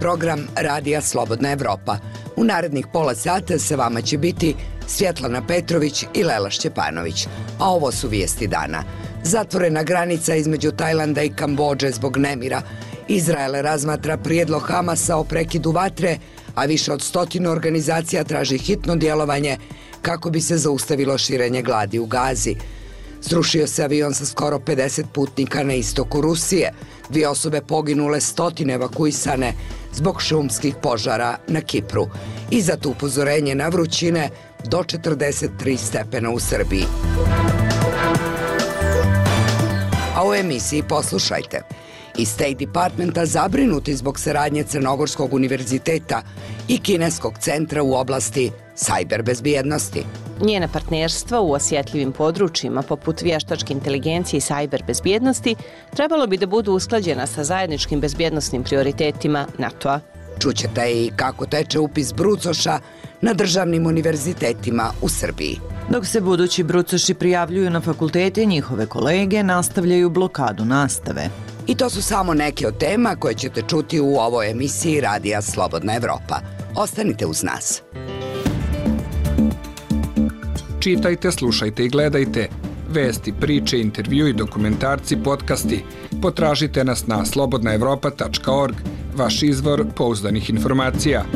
program Radija Slobodna Evropa. U narednih pola sata sa vama će biti Svjetlana Petrović i Lela Šćepanović. A ovo su vijesti dana. Zatvorena granica između Tajlanda i Kambodže zbog nemira. Izrael razmatra prijedlog Hamasa o prekidu vatre, a više od 100 organizacija traži hitno djelovanje kako bi se zaustavilo širenje gladi u Gazi. Srušio se avion sa skoro 50 putnika na istoku Rusije. 2 osobe poginule, 100 evakuisane zbog šumskih požara na Kipru. I zato upozorenje na vrućine do 43 stepena u Srbiji. A u emisiji poslušajte. Iz State Departmenta zabrinuti zbog saradnje Crnogorskog univerziteta i Kineskog centra u oblasti sajber bezbjednosti. Njena partnerstva u osjetljivim područjima poput vještačke inteligencije i sajber bezbjednosti trebalo bi da budu usklađena sa zajedničkim bezbjednosnim prioritetima NATO-a. Čućete i kako teče upis brucoša na državnim univerzitetima u Srbiji. Dok se budući brucoši prijavljuju na fakultete, njihove kolege nastavljaju blokadu nastave. I to su samo neke od tema koje ćete čuti u ovoj emisiji Radija Slobodna Evropa. Ostanite uz nas. Čitajte, slušajte i gledajte. Vesti, priče, intervju i dokumentarci, podcasti. Potražite nas na slobodnaevropa.org, vaš izvor pouzdanih informacija.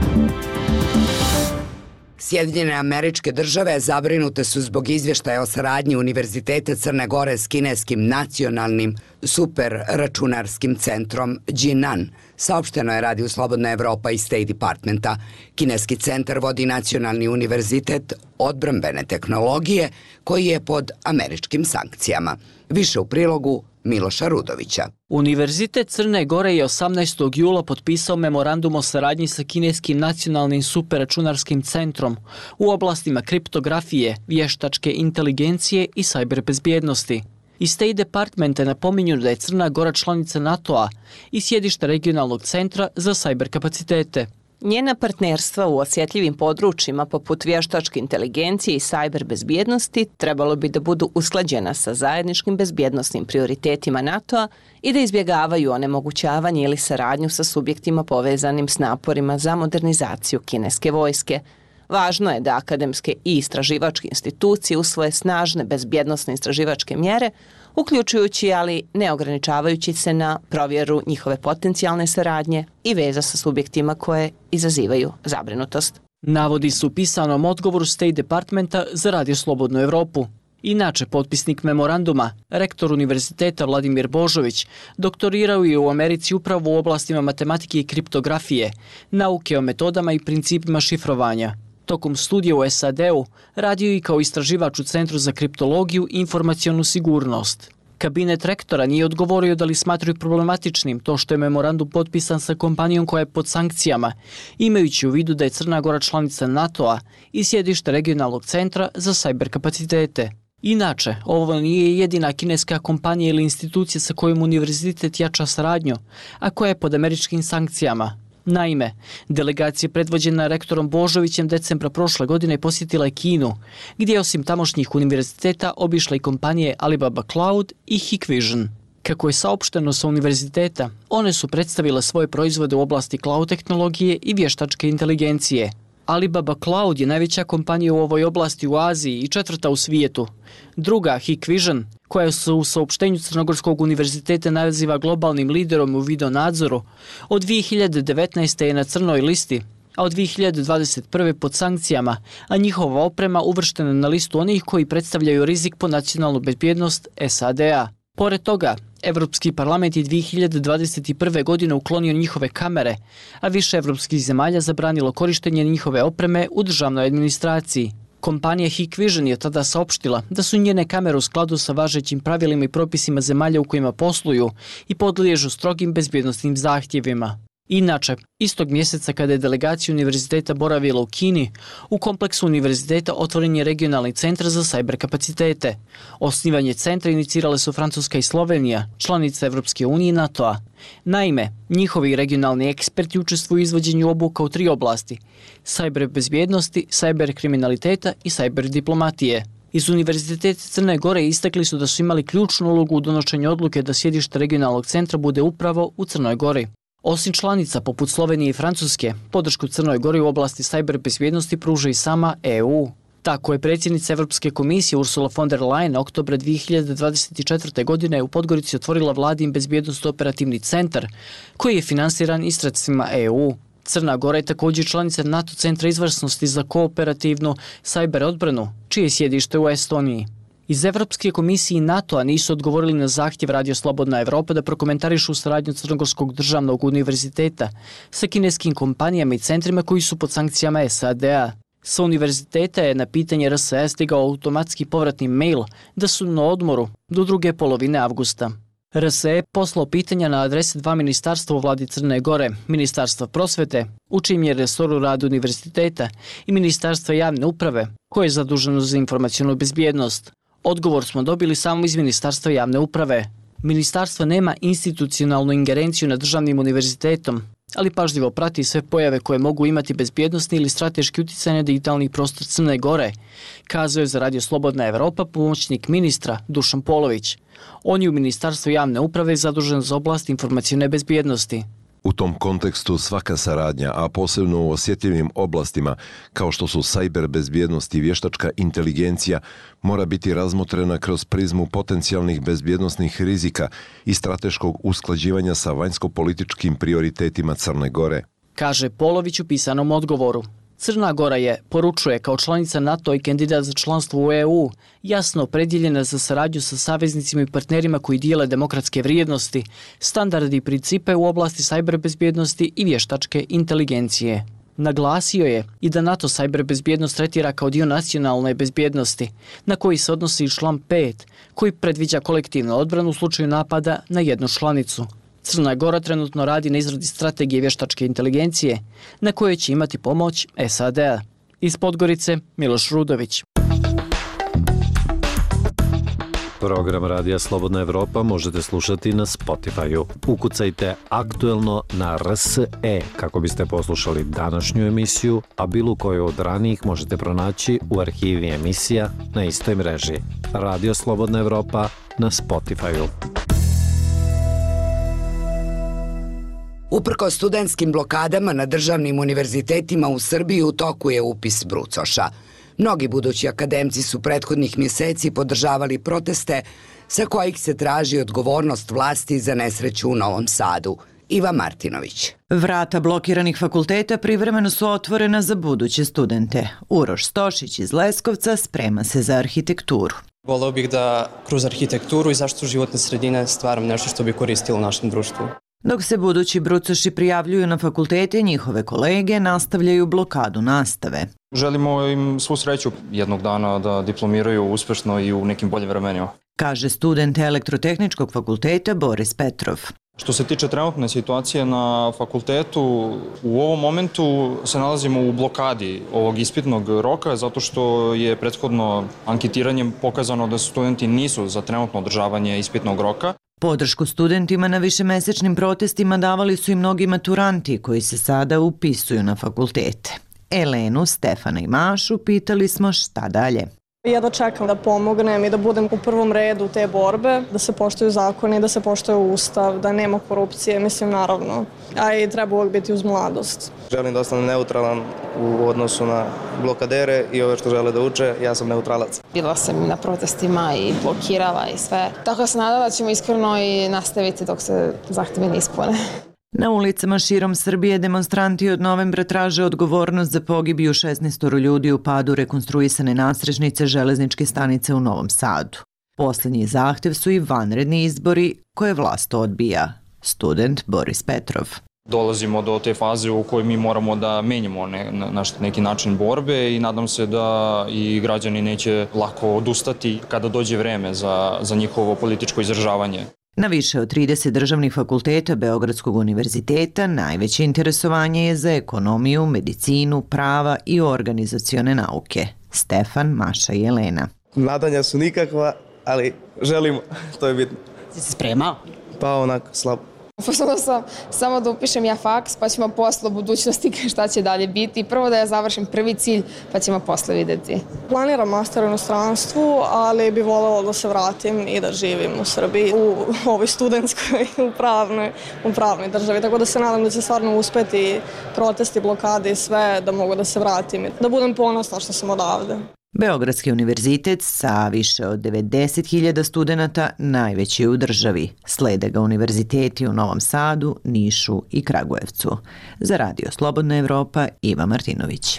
Sjedinjene Američke Države zabrinute su zbog izvještaja o saradnji Univerziteta Crne Gore s kineskim nacionalnim superračunarskim centrom Jinan. Saopšteno je Radiju Slobodna Evropa i State Departmenta. Kineski centar vodi Nacionalni univerzitet odbrambene tehnologije koji je pod američkim sankcijama. Više u prilogu Miloša Rudovića. Univerzitet Crne Gore je 18. jula potpisao memorandum o saradnji sa kineskim nacionalnim superračunarskim centrom u oblastima kriptografije, vještačke inteligencije i sajber bezbjednosti. Iz State Departmenta napominju da je Crna Gora članica NATO-a i sjedište regionalnog centra za sajber kapacitete. Njena partnerstva u osjetljivim područjima poput vještačke inteligencije i sajber bezbjednosti trebalo bi da budu usklađena sa zajedničkim bezbjednosnim prioritetima NATO-a i da izbjegavaju onemogućavanje ili saradnju sa subjektima povezanim s naporima za modernizaciju kineske vojske. Važno je da akademske i istraživačke institucije usvoje snažne bezbjednosne istraživačke mjere, uključujući, ali ne ograničavajući se na provjeru njihove potencijalne saradnje i veza sa subjektima koje izazivaju zabrinutost. Navodi su u pisanom odgovoru State Departmenta za Radio Slobodnu Evropu. Inače, potpisnik memoranduma, rektor univerziteta Vladimir Božović, doktorirao je u Americi upravo u oblastima matematike i kriptografije, nauke o metodama i principima šifrovanja. Tokom studija u SAD-u radio i kao istraživač u Centru za kriptologiju i informacionu sigurnost. Kabinet rektora nije odgovorio da li smatraju problematičnim to što je memorandum potpisan sa kompanijom koja je pod sankcijama, imajući u vidu da je Crna Gora članica NATO-a i sjedište regionalnog centra za sajber kapacitete. Inače, ovo nije jedina kineska kompanija ili institucija sa kojom univerzitet jača saradnju, a koja je pod američkim sankcijama. Naime, delegacija predvođena rektorom Božovićem decembra prošle godine posjetila je Kinu, gdje je osim tamošnjih univerziteta obišla i kompanije Alibaba Cloud i Hikvision. Kako je saopšteno sa univerziteta, one su predstavile svoje proizvode u oblasti cloud tehnologije i vještačke inteligencije. Alibaba Cloud je najveća kompanija u ovoj oblasti u Aziji i 4. u svijetu. Druga, Hikvision, koja se u saopštenju Crnogorskog univerziteta naziva globalnim liderom u videonadzoru, od 2019. je na crnoj listi, a od 2021. pod sankcijama, a njihova oprema uvrštena na listu onih koji predstavljaju rizik po nacionalnu bezbjednost SAD-a. Pored toga, Evropski parlament je 2021. godine uklonio njihove kamere, a više evropskih zemalja zabranilo korištenje njihove opreme u državnoj administraciji. Kompanija Hikvision je tada saopštila da su njene kamere u skladu sa važećim pravilima i propisima zemalja u kojima posluju i podliježu strogim bezbjednosnim zahtjevima. Inače, istog mjeseca kada je delegacija univerziteta boravila u Kini, u kompleksu univerziteta otvoren je regionalni centar za sajber kapacitete. Osnivanje centra inicirale su Francuska i Slovenija, članice Evropske unije i NATO-a. Naime, njihovi regionalni eksperti učestvuju u izvođenju obuka u 3 oblasti: sajber bezbjednosti, sajber kriminaliteta i sajber diplomatije. Iz Univerziteta Crne Gore istakli su da su imali ključnu ulogu u donošenju odluke da sjedište regionalnog centra bude upravo u Crnoj Gori. Osim članica poput Slovenije i Francuske, podršku Crnoj Gori u oblasti sajber bezbjednosti pruža i sama EU. Tako je predsjednica Evropske komisije Ursula von der Leyen oktobra 2024. godine u Podgorici otvorila vladin bezbjednost operativni centar koji je finansiran i sredstvima EU. Crna Gora je također članica NATO centra izvrsnosti za kooperativnu sajber odbranu, čije je sjedište u Estoniji. Iz Evropske komisije i NATO-a nisu odgovorili na zahtjev Radio Slobodna Evropa da prokomentarišu saradnju Crnogorskog državnog univerziteta sa kineskim kompanijama i centrima koji su pod sankcijama SAD-a. Sa univerziteta je na pitanje RSS stigao automatski povratni mail da su na odmoru do druge polovine avgusta. RSE je poslao pitanja na adrese dva ministarstva u vladi Crne Gore, Ministarstva prosvete, u čijem je resoru rad univerziteta, i Ministarstva javne uprave, koje je zaduženo za informacionu bezbjednost. Odgovor smo dobili samo iz Ministarstva javne uprave. Ministarstvo nema institucionalnu ingerenciju nad državnim univerzitetom, ali pažljivo prati sve pojave koje mogu imati bezbjednosni ili strateški utjecaj na digitalni prostor Crne Gore, kazao je za Radio Slobodna Evropa pomoćnik ministra Dušan Polović. On je u Ministarstvu javne uprave zadužen za oblast informacijone bezbjednosti. U tom kontekstu svaka saradnja, a posebno u osjetljivim oblastima kao što su sajber bezbjednost i vještačka inteligencija, mora biti razmotrena kroz prizmu potencijalnih bezbjednosnih rizika i strateškog usklađivanja sa vanjsko-političkim prioritetima Crne Gore, kaže Polović u pisanom odgovoru. Crna Gora je, poručuje, kao članica NATO i kandidat za članstvo u EU, jasno opredjeljena za saradnju sa saveznicima i partnerima koji dijele demokratske vrijednosti, standardi i principe u oblasti sajber bezbjednosti i vještačke inteligencije. Naglasio je i da NATO sajber bezbjednost tretira kao dio nacionalne bezbjednosti, na koji se odnosi i član 5, koji predviđa kolektivnu odbranu u slučaju napada na jednu članicu. Crna Gora trenutno radi na izradi strategije vještačke inteligencije, na kojoj će imati pomoć SAD-a. Iz Podgorice, Miloš Rudović. Program Radija Slobodna Evropa možete slušati na Spotify-u. Ukucajte aktuelno na RSE kako biste poslušali današnju emisiju, a bilo koju od ranijih možete pronaći u arhivi emisija na istoj mreži. Radio Slobodna Evropa na Spotify-u. Uprkos studentskim blokadama na državnim univerzitetima u Srbiji u toku je upis brucoša. Mnogi budući akademci su prethodnih mjeseci podržavali proteste sa kojih se traži odgovornost vlasti za nesreću u Novom Sadu. Iva Martinović. Vrata blokiranih fakulteta privremeno su otvorena za buduće studente. Uroš Stošić iz Leskovca sprema se za arhitekturu. Voleo bih da kroz arhitekturu i zaštitu životne sredine stvaram nešto što bi koristilo našem društvu. Dok se budući brucoši prijavljuju na fakultete, njihove kolege nastavljaju blokadu nastave. Želimo im svu sreću jednog dana da diplomiraju uspešno i u nekim boljim vremenima, kaže student Elektrotehničkog fakulteta Boris Petrov. Što se tiče trenutne situacije na fakultetu, u ovom momentu se nalazimo u blokadi ovog ispitnog roka zato što je prethodno anketiranjem pokazano da studenti nisu za trenutno održavanje ispitnog roka. Podršku studentima na višemesečnim protestima davali su i mnogi maturanti koji se sada upisuju na fakultete. Elenu, Stefana i Mašu pitali smo šta dalje. Jedno čekam da pomognem i da budem u prvom redu te borbe, da se poštuju zakoni, da se poštuje ustav, da nema korupcije, mislim naravno, a i treba uvijek biti uz mladost. Želim da ostanem neutralan u odnosu na blokadere i ove što žele da uče, ja sam neutralac. Bila sam na protestima i blokirala i sve. Tako se nadam da ćemo iskreno i nastaviti dok se zahtjevi ne ispune. Na ulicama širom Srbije demonstranti od novembra traže odgovornost za pogibiju 16 ljudi u padu rekonstruisane nadstrešnice železničke stanice u Novom Sadu. Posljednji zahtjev su i vanredni izbori koje vlast odbija. Student Boris Petrov. Dolazimo do te faze u kojoj mi moramo da menjamo neki način borbe i nadam se da i građani neće lako odustati kada dođe vreme za njihovo političko izražavanje. Na više od 30 državnih fakulteta Beogradskog univerziteta najveće interesovanje je za ekonomiju, medicinu, prava i organizacione nauke. Stefan, Maša i Elena. Nadanja su nikakva, ali želimo, to je bitno. Si se spremao? Pa onako, slabo. Posledno sam samo da upišem ja faks, pa ćemo posle u budućnosti šta će dalje biti. Prvo da ja završim prvi cilj, pa ćemo posle videti. Planiram master u inostranstvu, ali bi voljela da se vratim i da živim u Srbiji, u ovoj studentskoj, u pravnoj državi. Tako da se nadam da će stvarno uspeti protesti, blokade i sve, da mogu da se vratim i da budem ponosna što sam odavde. Beogradski univerzitet sa više od 90.000 studenata najveći je u državi. Slede ga univerziteti u Novom Sadu, Nišu i Kragujevcu. Za Radio Slobodna Evropa, Iva Martinović.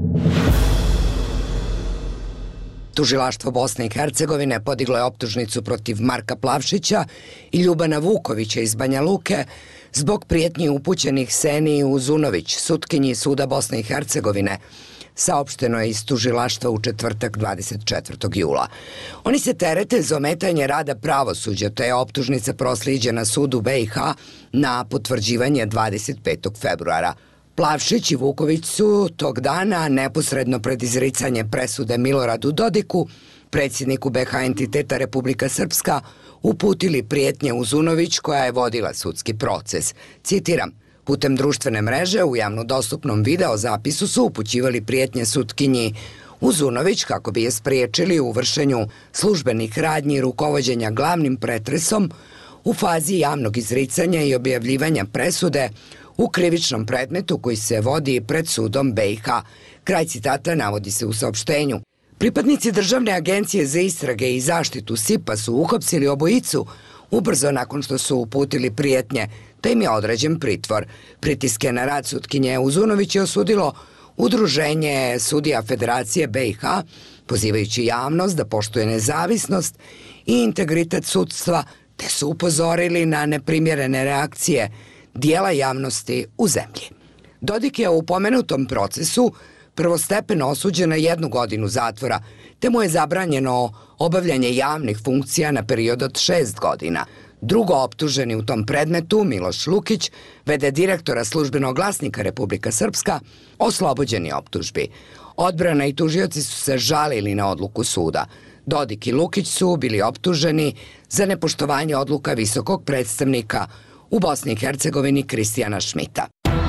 Tužilaštvo Bosne i Hercegovine podiglo je optužnicu protiv Marka Plavšića i Ljubana Vukovića iz Banja Luke zbog prijetnji upućenih Seniji Uzunović, sutkinji Suda Bosne i Hercegovine. Saopšteno je iz tužilaštva u četvrtak 24. jula. Oni se terete za ometanje rada pravosuđa, te je optužnica proslijeđena sudu BiH na potvrđivanje 25. februara. Plavšić i Vuković su tog dana, neposredno pred izricanje presude Miloradu Dodiku, predsjedniku BiH entiteta Republika Srpska, uputili prijetnje Uzunović koja je vodila sudski proces. Citiram: putem društvene mreže u javno dostupnom video zapisu su upućivali prijetnje sutkinji Uzunović kako bi je spriječili u vršenju službenih radnji rukovođenja glavnim pretresom u fazi javnog izricanja i objavljivanja presude u krivičnom predmetu koji se vodi pred sudom BiH. Kraj citata navodi se u saopštenju. Pripadnici Državne agencije za istrage i zaštitu SIP-a su uhapsili obojicu ubrzo nakon što su uputili prijetnje, te im je određen pritvor. Pritiske na rad sutkinje Uzunović je osudilo Udruženje sudija Federacije BiH, pozivajući javnost da poštuje nezavisnost i integritet sudstva, te su upozorili na neprimjerene reakcije dijela javnosti u zemlji. Dodik je u pomenutom procesu prvostepeno osuđen na 1 godinu zatvora, te mu je zabranjeno obavljanje javnih funkcija na period od 6 godina. Drugo optuženi u tom predmetu, Miloš Lukić, v.d. direktora Službenog glasnika Republika Srpska, oslobođen je optužbi. Odbrana i tužioci su se žalili na odluku suda. Dodik i Lukić su bili optuženi za nepoštovanje odluka visokog predstavnika u Bosni i Hercegovini Kristijana Šmita.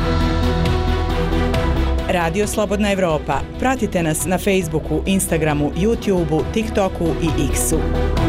Radio Slobodna Evropa. Pratite nas na Facebooku, Instagramu, YouTubeu, TikToku i X-u.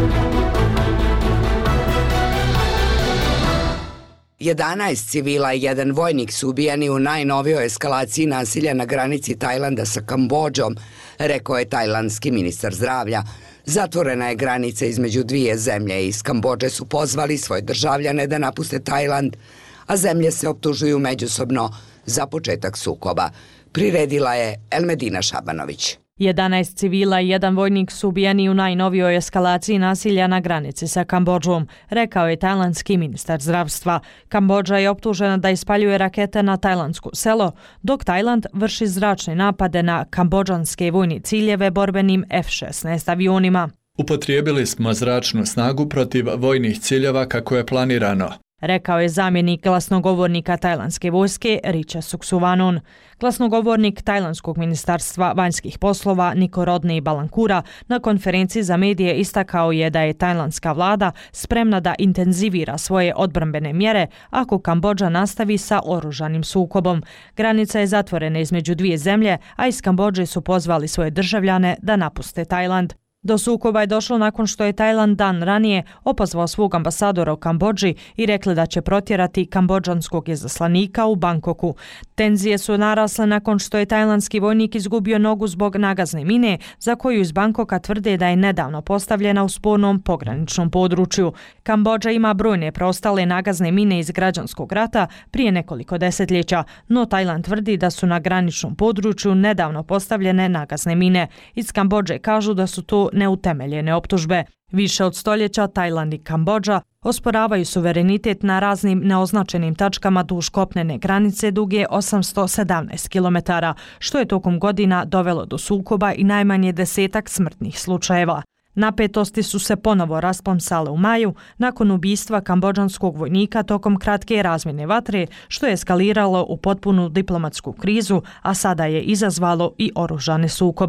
11 civila i 1 vojnik su ubijeni u najnovijoj eskalaciji nasilja na granici Tajlanda sa Kambodžom, rekao je tajlandski ministar zdravlja. Zatvorena je granica između dvije zemlje i iz Kambodže su pozvali svoje državljane da napuste Tajland, a zemlje se optužuju međusobno za početak sukoba. Priredila je Elmedina Šabanović. 11 civila i 1 vojnik su ubijeni u najnovijoj eskalaciji nasilja na granici sa Kambodžom, rekao je tajlandski ministar zdravstva. Kambodža je optužena da ispaljuje rakete na tajlandsko selo, dok Tajland vrši zračne napade na kambodžanske vojne ciljeve borbenim F-16 avionima. Upotrijebili smo zračnu snagu protiv vojnih ciljeva kako je planirano, rekao je zamjenik glasnogovornika tajlandske vojske Richa Suksuvanon. Glasnogovornik tajlandskog ministarstva vanjskih poslova Nikorodne Balankura na konferenciji za medije istakao je da je tajlandska vlada spremna da intenzivira svoje odbrambene mjere ako Kambodža nastavi sa oružanim sukobom. Granica je zatvorena između dvije zemlje, a iz Kambodže su pozvali svoje državljane da napuste Tajland. Do sukoba je došlo nakon što je Tajland dan ranije opozvao svog ambasadora u Kambodži i rekli da će protjerati kambodžanskog izaslanika u Bangkoku. Tenzije su narasle nakon što je tajlandski vojnik izgubio nogu zbog nagazne mine, za koju iz Bangkoka tvrde da je nedavno postavljena u spornom pograničnom području. Kambodža ima brojne preostale nagazne mine iz građanskog rata prije nekoliko desetljeća, no Tajland tvrdi da su na graničnom području nedavno postavljene nagazne mine. Iz Kambodže kažu da su to neutemeljene optužbe. Više od stoljeća Tajland i Kambodža osporavaju suverenitet na raznim neoznačenim tačkama duž kopnene granice duge 817 km, što je tokom godina dovelo do sukoba i najmanje 10 smrtnih slučajeva. Napetosti su se ponovo rasplamsale u maju nakon ubistva kambodžanskog vojnika tokom kratke razmjene vatre, što je eskaliralo u potpunu diplomatsku krizu, a sada je izazvalo i oružane sukobe.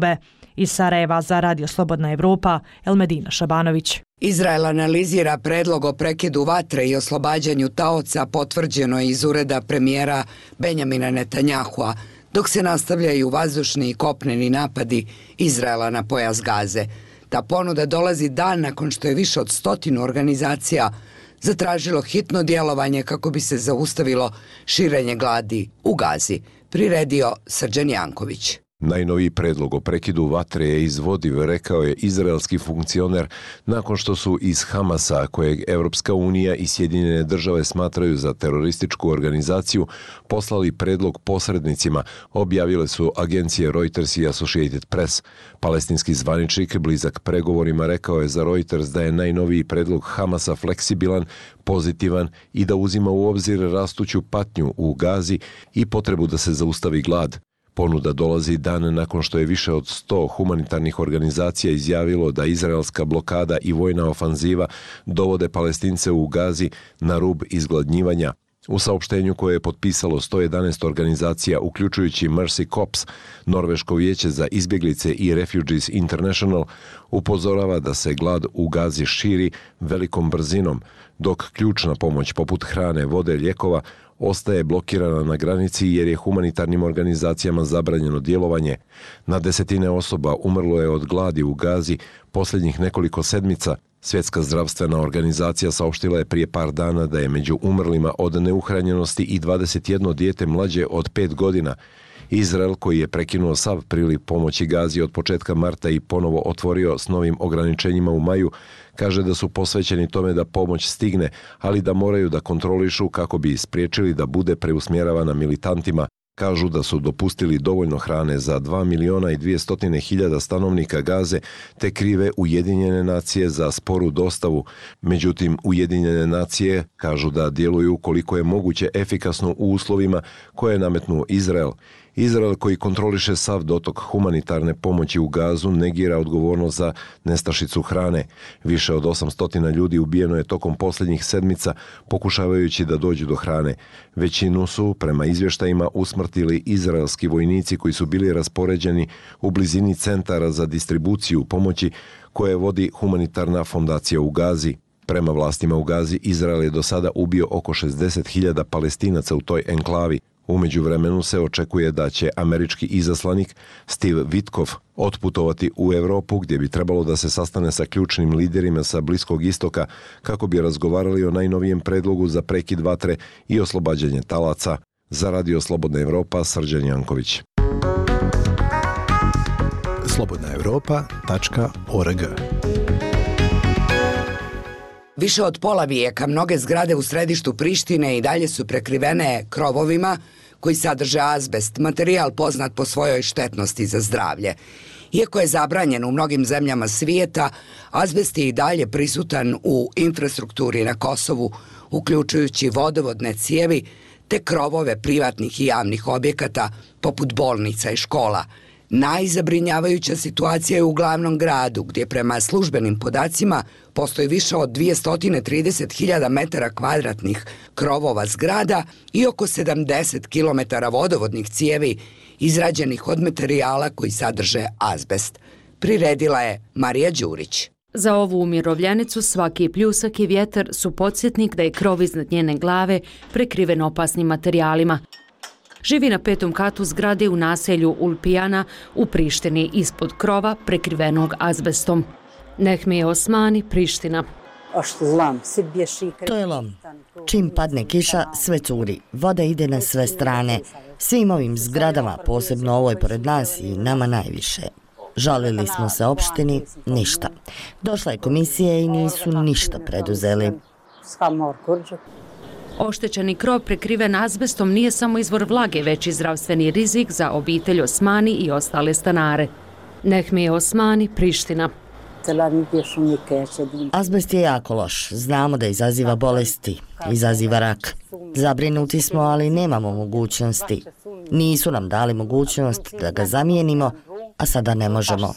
Iz Sarajeva za Radio Slobodna Evropa, Elmedina Šabanović. Izrael analizira predlog o prekidu vatre i oslobađanju taoca potvrđeno iz ureda premijera Benjamina Netanjahua, dok se nastavljaju vazdušni i kopneni napadi Izraela na pojas Gaze. Ta ponuda dolazi dan nakon što je više od 100 organizacija zatražilo hitno djelovanje kako bi se zaustavilo širenje gladi u Gazi, priredio Srđan Janković. Najnoviji predlog o prekidu vatre je izvodiv, rekao je izraelski funkcioner nakon što su iz Hamasa, kojeg Evropska unija i Sjedinjene države smatraju za terorističku organizaciju, poslali predlog posrednicima, objavile su agencije Reuters i Associated Press. Palestinski zvaničnik blizak pregovorima rekao je za Reuters da je najnoviji predlog Hamasa fleksibilan, pozitivan i da uzima u obzir rastuću patnju u Gazi i potrebu da se zaustavi glad. Ponuda dolazi dan nakon što je više od 100 humanitarnih organizacija izjavilo da izraelska blokada i vojna ofanziva dovode Palestince u Gazi na rub izgladnjivanja. U saopštenju koje je potpisalo 111 organizacija, uključujući Mercy Corps, Norveško vijeće za izbjeglice i Refugees International, upozorava da se glad u Gazi širi velikom brzinom, dok ključna pomoć poput hrane, vode, lijekova ostaje blokirana na granici jer je humanitarnim organizacijama zabranjeno djelovanje. Na desetine osoba umrlo je od gladi u Gazi posljednjih nekoliko sedmica. Svjetska zdravstvena organizacija saopštila je prije par dana da je među umrlima od neuhranjenosti i 21 dijete mlađe od 5 godina. Izrael, koji je prekinuo sav priliv pomoći Gazi od početka marta i ponovo otvorio s novim ograničenjima u maju, kaže da su posvećeni tome da pomoć stigne, ali da moraju da kontrolišu kako bi spriječili da bude preusmjeravana militantima. Kažu da su dopustili dovoljno hrane za 2.200.000 stanovnika Gaze, te krive Ujedinjene nacije za sporu dostavu. Međutim, Ujedinjene nacije kažu da djeluju koliko je moguće efikasno u uslovima koje je nametnuo Izrael. Izrael, koji kontroliše sav dotok humanitarne pomoći u Gazu, negira odgovornost za nestašicu hrane. Više od 800 ljudi ubijeno je tokom posljednjih sedmica pokušavajući da dođu do hrane. Većinu su, prema izvještajima, usmrtili izraelski vojnici koji su bili raspoređeni u blizini centara za distribuciju pomoći koje vodi humanitarna fondacija u Gazi. Prema vlastima u Gazi, Izrael je do sada ubio oko 60.000 Palestinaca u toj enklavi. U međuvremenu se očekuje da će američki izaslanik Steve Witkoff otputovati u Europu, gdje bi trebalo da se sastane sa ključnim liderima sa Bliskog istoka kako bi razgovarali o najnovijem predlogu za prekid vatre i oslobađanje talaca. Za Radio Slobodna Evropa, Srđan Janković. slobodnaevropa.org. Više od pola vijeka mnoge zgrade u središtu Prištine i dalje su prekrivene krovovima koji sadrže azbest, materijal poznat po svojoj štetnosti za zdravlje. Iako je zabranjen u mnogim zemljama svijeta, azbest je i dalje prisutan u infrastrukturi na Kosovu, uključujući vodovodne cijevi te krovove privatnih i javnih objekata poput bolnica i škola. Najzabrinjavajuća situacija je u glavnom gradu, gdje prema službenim podacima postoji više od 230.000 metara kvadratnih krovova zgrada i oko 70 km vodovodnih cijevi izrađenih od materijala koji sadrže azbest. Priredila je Marija Đurić. Za ovu umirovljenicu svaki pljusak i vjetar su podsjetnik da je krov iznad njene glave prekriven opasnim materijalima. Živi na 5. katu zgrade u naselju Ulpijana u Prištini ispod krova prekrivenog azbestom. Nehmije Osmani, Priština. To je lom. Čim padne kiša, sve curi. Voda ide na sve strane. Svim ovim zgradama, posebno ovoj pored nas i nama najviše. Žalili smo se opštini, ništa. Došla je komisija i nisu ništa preduzeli. Oštećeni krov prekriven azbestom nije samo izvor vlage, već i zdravstveni rizik za obitelj Osmani i ostale stanare. Nehmije Osmani, Priština. Azbest je jako loš. Znamo da izaziva bolesti, izaziva rak. Zabrinuti smo, ali nemamo mogućnosti. Nisu nam dali mogućnost da ga zamijenimo, a sada ne možemo.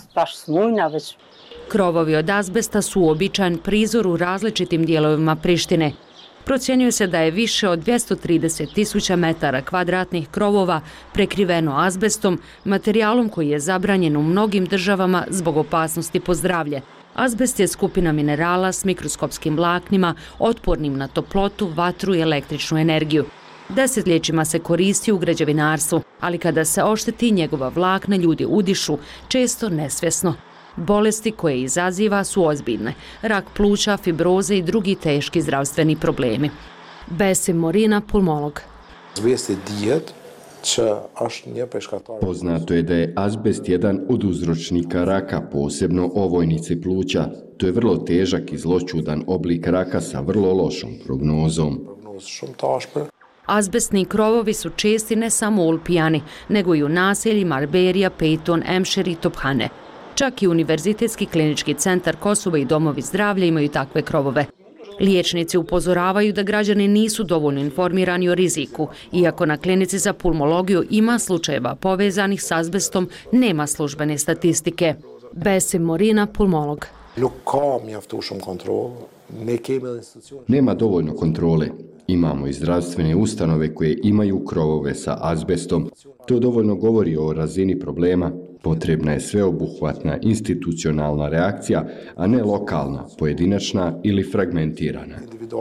Krovovi od azbesta su uobičajen prizor u različitim dijelovima Prištine. Procjenjuje se da je više od 230.000 metara kvadratnih krovova prekriveno azbestom, materijalom koji je zabranjen u mnogim državama zbog opasnosti po zdravlje. Azbest je skupina minerala s mikroskopskim vlaknima, otpornim na toplotu, vatru i električnu energiju. Desetljećima se koristi u građevinarstvu, ali kada se ošteti njegova vlakna, ljudi udišu, često nesvjesno. Bolesti koje izaziva su ozbiljne, rak pluća, fibroze i drugi teški zdravstveni problemi. Besim Morina, pulmolog. Poznato je da je azbest jedan od uzročnika raka, posebno ovojnice pluća. To je vrlo težak i zloćudan oblik raka sa vrlo lošom prognozom. Azbestni krovovi su česti ne samo u Ulpijani, nego i u naseljima Arberia, Peyton, Emšer i Tophane. Čak i Univerzitetski klinički centar Kosovo i domovi zdravlja imaju takve krovove. Liječnici upozoravaju da građani nisu dovoljno informirani o riziku, iako na klinici za pulmologiju ima slučajeva povezanih s azbestom, nema službene statistike. Besim Morina, pulmolog. Nema dovoljno kontrole. Imamo i zdravstvene ustanove koje imaju krovove sa azbestom. To dovoljno govori o razini problema. Potrebna je sveobuhvatna institucionalna reakcija, a ne lokalna, pojedinačna ili fragmentirana.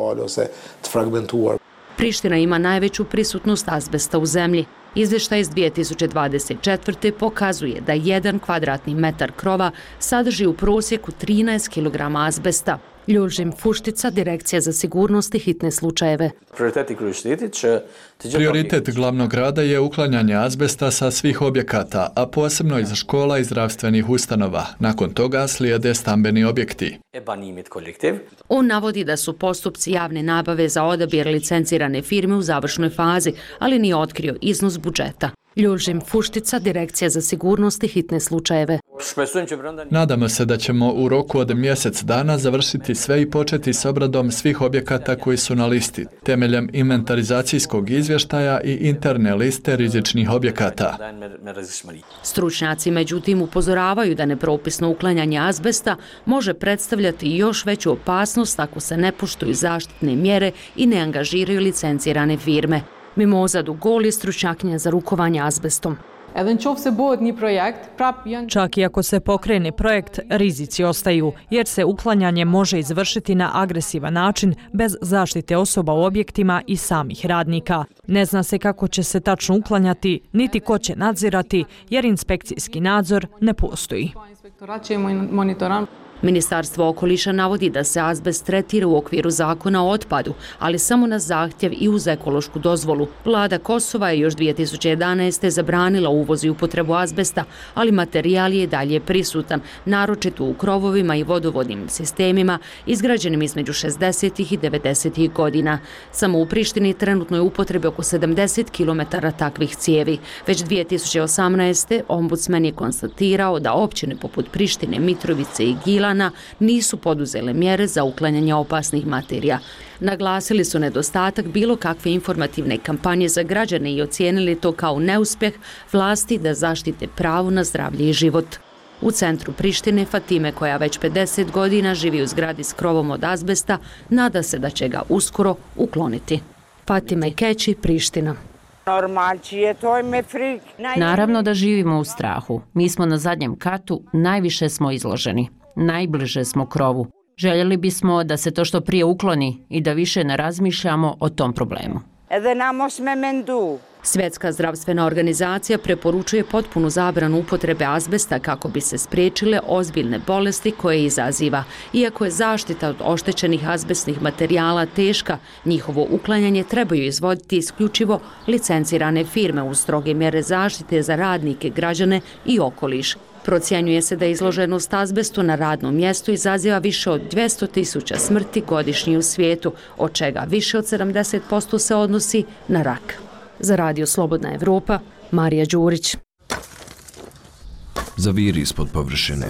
Priština ima najveću prisutnost azbesta u zemlji. Izvještaj iz 2024. pokazuje da 1 kvadratni metar krova sadrži u prosjeku 13 kg azbesta. Ljužim Fuštica, Direkcija za sigurnost i hitne slučajeve. Prioritet glavnog rada je uklanjanje azbesta sa svih objekata, a posebno iz škola i zdravstvenih ustanova. Nakon toga slijede stambeni objekti. On navodi da su postupci javne nabave za odabir licencirane firme u završnoj fazi, ali nije otkrio iznos budžeta. Ljužim Fuštica, Direkcija za sigurnost i hitne slučajeve. Nadamo se da ćemo u roku od mjesec dana završiti sve i početi s obradom svih objekata koji su na listi, temeljem inventarizacijskog izvještaja i interne liste rizičnih objekata. Stručnjaci međutim upozoravaju da nepropisno uklanjanje azbesta može predstavljati još veću opasnost ako se ne poštuju zaštitne mjere i ne angažiraju licencirane firme. Mimoza Dugol je stručnjakinja za rukovanje azbestom. Čak i ako se pokrene projekt, rizici ostaju, jer se uklanjanje može izvršiti na agresivan način bez zaštite osoba u objektima i samih radnika. Ne zna se kako će se tačno uklanjati, niti ko će nadzirati, jer inspekcijski nadzor ne postoji. Ministarstvo okoliša navodi da se azbest tretira u okviru zakona o otpadu, ali samo na zahtjev i uz ekološku dozvolu. Vlada Kosova je još 2011. zabranila uvoz i upotrebu azbesta, ali materijal je dalje prisutan, naročito u krovovima i vodovodnim sistemima izgrađenim između 60. i 90. godina. Samo u Prištini trenutno je upotrebe oko 70 km takvih cijevi. Već 2018. ombudsman je konstatirao da općine poput Prištine, Mitrovice i Gila nisu poduzele mjere za uklanjanje opasnih materija. Naglasili su nedostatak bilo kakve informativne kampanje za građane i ocijenili to kao neuspjeh vlasti da zaštite pravo na zdravlje i život. U centru Prištine Fatime, koja već 50 godina živi u zgradi s krovom od azbesta, nada se da će ga uskoro ukloniti. Fatime Keći, Priština. Naravno da živimo u strahu. Mi smo na zadnjem katu, najviše smo izloženi. Najbliže smo krovu. Željeli bismo da se to što prije ukloni i da više ne razmišljamo o tom problemu. Svjetska zdravstvena organizacija preporučuje potpunu zabranu upotrebe azbesta kako bi se spriječile ozbiljne bolesti koje izaziva. Iako je zaštita od oštećenih azbestnih materijala teška, njihovo uklanjanje trebaju izvoditi isključivo licencirane firme uz stroge mjere zaštite za radnike, građane i okoliš. Procjenjuje se da izloženost azbestu na radnom mjestu izaziva više od 200.000 smrti godišnje u svijetu, od čega više od 70% se odnosi na rak. Za Radio Slobodna Evropa, Marija Đurić. Zaviri ispod površine.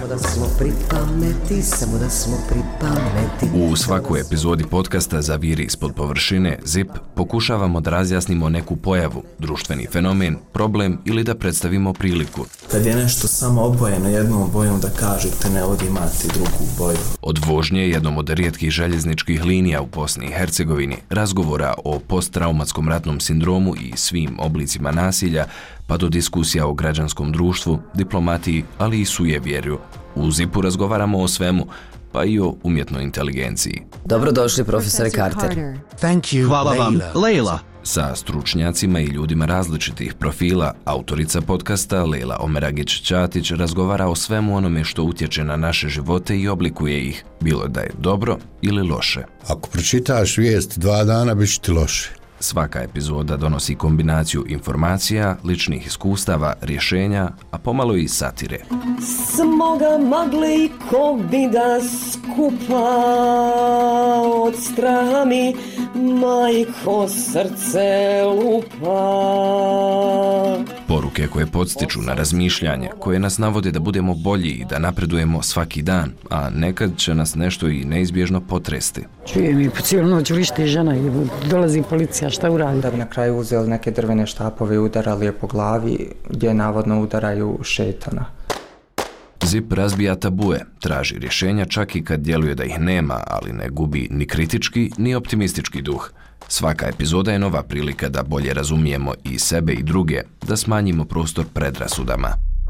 U svakoj epizodi podcasta Zaviri ispod površine ZIP pokušavamo da razjasnimo neku pojavu, društveni fenomen, problem ili da predstavimo priliku. Kad je nešto samo obojeno jednom bojom, da kažete ne ovdje imate drugu boju. Od vožnje jednom od rijetkih željezničkih linija u Bosni i Hercegovini, razgovora o posttraumatskom ratnom sindromu i svim oblicima nasilja, pa do diskusija o građanskom društvu, diplomatiji, ali i sujevjerju. U ZIP-u razgovaramo o svemu, pa i o umjetnoj inteligenciji. Dobrodošli, profesore Carter. Hvala vam, Leila. Sa stručnjacima i ljudima različitih profila, autorica podcasta Leila Omeragić-Ćatić razgovara o svemu onome što utječe na naše živote i oblikuje ih, bilo da je dobro ili loše. Ako pročitaš vijest 2 dana, bit će ti loše. Svaka epizoda donosi kombinaciju informacija, ličnih iskustava, rješenja, a pomalo i satire. Smoga magle i kovida skupa od straha mi majko srce lupa. Poruke koje podstiču na razmišljanje, koje nas navode da budemo bolji i da napredujemo svaki dan, a nekad će nas nešto i neizbježno potresti. Čujem i po cijelu noć vrišti žena i dolazi policija, šta uradi? Da bi na kraju uzeli neke drvene štapove i udarali je po glavi, gdje navodno udaraju šetana. ZIP razbija tabue, traži rješenja čak i kad djeluje da ih nema, ali ne gubi ni kritički, ni optimistički duh. Svaka epizoda je nova prilika da bolje razumijemo i sebe i druge, da smanjimo prostor predrasudama.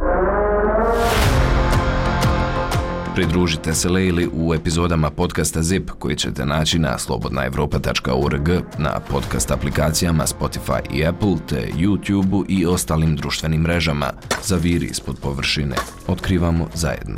Pridružite se Leili u epizodama podcasta ZIP koji ćete naći na slobodnaevropa.org, na podcast aplikacijama Spotify i Apple, te YouTube-u i ostalim društvenim mrežama. Zaviri ispod površine. Otkrivamo zajedno.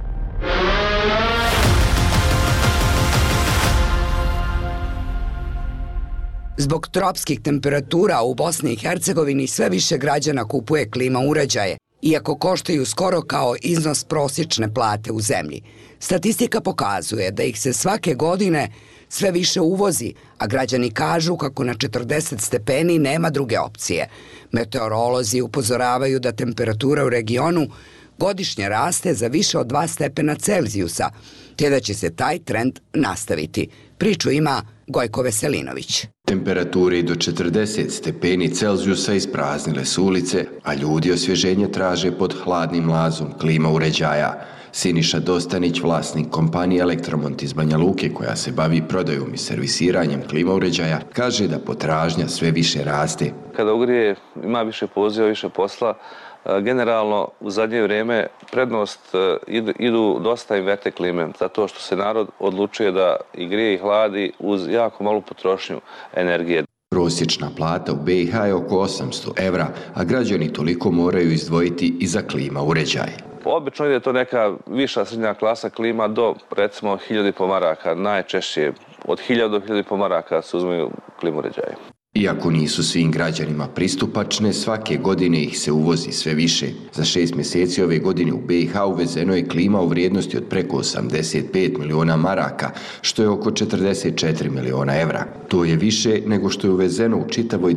Zbog tropskih temperatura u Bosni i Hercegovini sve više građana kupuje klima uređaje, iako koštaju skoro kao iznos prosječne plate u zemlji. Statistika pokazuje da ih se svake godine sve više uvozi, a građani kažu kako na 40 stepeni nema druge opcije. Meteorolozi upozoravaju da temperatura u regionu godišnje raste za više od 2 stepena Celzijusa, te da će se taj trend nastaviti. Priču ima Gojko Veselinović. Temperature i do 40 stepeni Celzijusa ispraznile su ulice, a ljudi osvježenje traže pod hladnim mlazom klima uređaja. Siniša Dostanić, vlasnik kompanije Elektromont iz Banja Luke, koja se bavi prodajom i servisiranjem klima uređaja, kaže da potražnja sve više raste. Kada ugrije, ima više poziva, više posla. Generalno, u zadnje vrijeme prednost idu dosta inverte klime, zato što se narod odlučuje da i grije i hladi uz jako malu potrošnju energije. Prosječna plata u BiH je oko 800 €, a građani toliko moraju izdvojiti i za klima uređaje. Obično ide to neka viša srednja klasa klima do recimo 1000 maraka, najčešće od 1000 do 1000 maraka se uzmeju klima uređaje. Iako nisu svim građanima pristupačne, svake godine ih se uvozi sve više. Za 6 mjeseci ove godine u BiH uvezeno je klima u vrijednosti od preko 85 miliona maraka, što je oko 44 miliona €. To je više nego što je uvezeno u čitavoj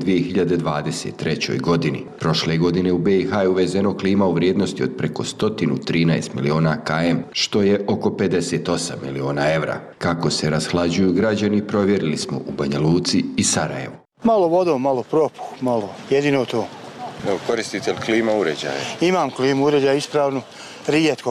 2023. godini. Prošle godine u BiH je uvezeno klima u vrijednosti od preko 113 miliona km, što je oko 58 miliona €. Kako se rashlađuju građani, provjerili smo u Banja Luci i Sarajevu. Malo vodom, malo propuh, malo, jedino to. Koristite li klima uređaje? Imam klimu uređaje ispravnu, rijetko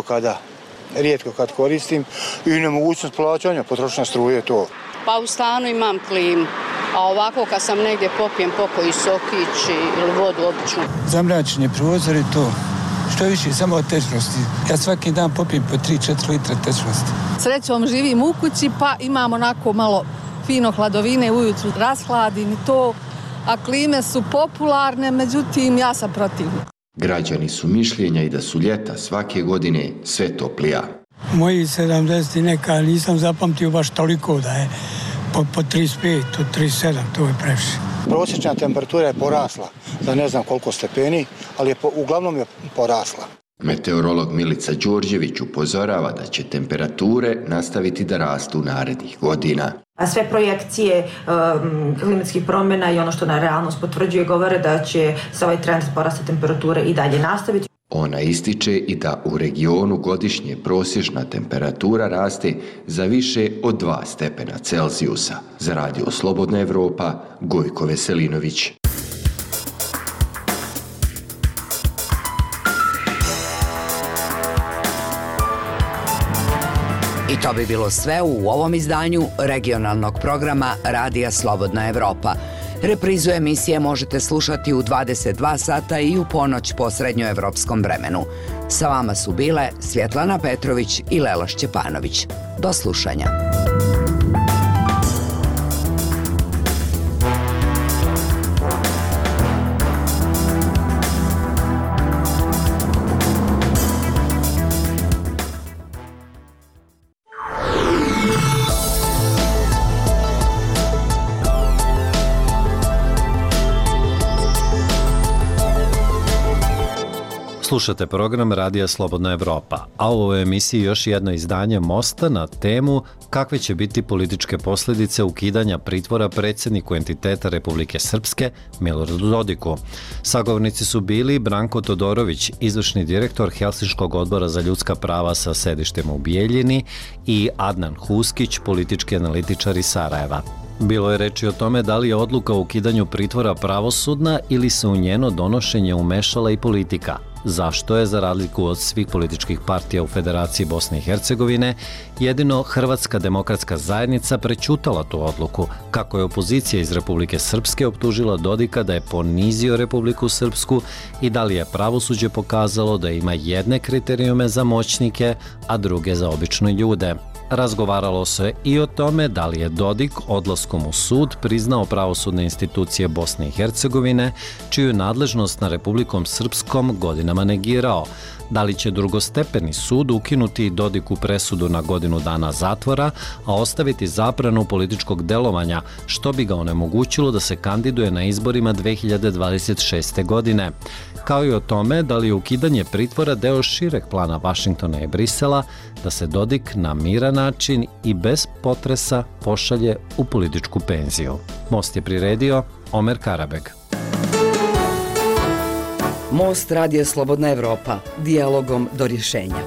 kad koristim i nemogućnost plaćanja, potrošnja struje to. Pa u stanu imam klimu, a ovako kad sam negdje popijem pokoji sokić ili vodu običnu. Zamračenje prozor je to. Što više, samo od tečnosti. Ja svaki dan popijem po 3-4 litra tečnosti. Srećom živim u kući pa imam onako malo fino hladovine, ujutru rashladim i to, a klime su popularne, međutim ja sam protiv. Građani su mišljenja i da su ljeta svake godine sve toplija. Moji 70 neka nisam zapamtio baš toliko da je po 35, od 37, to je previše. Prosječna temperatura je porasla za ne znam koliko stepeni, ali uglavnom je porasla. Meteorolog Milica Đorđević upozorava da će temperature nastaviti da rastu narednih godina. A sve projekcije klimatskih promjena i ono što na realnost potvrđuje govore da će se ovaj trend porasta temperature i dalje nastaviti. Ona ističe i da u regionu godišnje prosječna temperatura raste za više od 2 stepena Celzijusa. Za Radio Slobodna Evropa, Gojko Veselinović. I to bi bilo sve u ovom izdanju regionalnog programa Radija Slobodna Evropa. Reprizu emisije možete slušati u 22 sata i u ponoć po srednjoevropskom vremenu. Sa vama su bile Svjetlana Petrović i Lela Šćepanović. Do slušanja. Slušate program Radija Slobodna Evropa, a u ovoj emisiji još jedno izdanje Mosta na temu kakve će biti političke posljedice ukidanja pritvora predsjedniku entiteta Republike Srpske Miloradu Dodiku. Sagovornici su bili Branko Todorović, izvršni direktor Helsinškog odbora za ljudska prava sa sedištem u Bijeljini, i Adnan Huskić, politički analitičar iz Sarajeva. Bilo je reči o tome da li je odluka o ukidanju pritvora pravosudna ili se u njeno donošenje umešala i politika. Zašto je, za razliku od svih političkih partija u Federaciji Bosne i Hercegovine, jedino Hrvatska demokratska zajednica prećutala tu odluku, kako je opozicija iz Republike Srpske optužila Dodika da je ponizio Republiku Srpsku i da li je pravosuđe pokazalo da ima jedne kriterijume za moćnike, a druge za obične ljude. Razgovaralo se i o tome da li je Dodik odlaskom u sud priznao pravosudne institucije Bosne i Hercegovine, čiju nadležnost na Republikom Srpskom godinama negirao. Da li će drugostepeni sud ukinuti Dodiku presudu na godinu dana zatvora, a ostaviti zabranu političkog delovanja, što bi ga onemogućilo da se kandiduje na izborima 2026. godine. Kao i o tome da li je ukidanje pritvora deo šireg plana Vašingtona i Brisela da se Dodik na miran način i bez potresa pošalje u političku penziju. Most je priredio Omer Karabeg. Most Radija Slobodna Evropa, dijalogom do rješenja.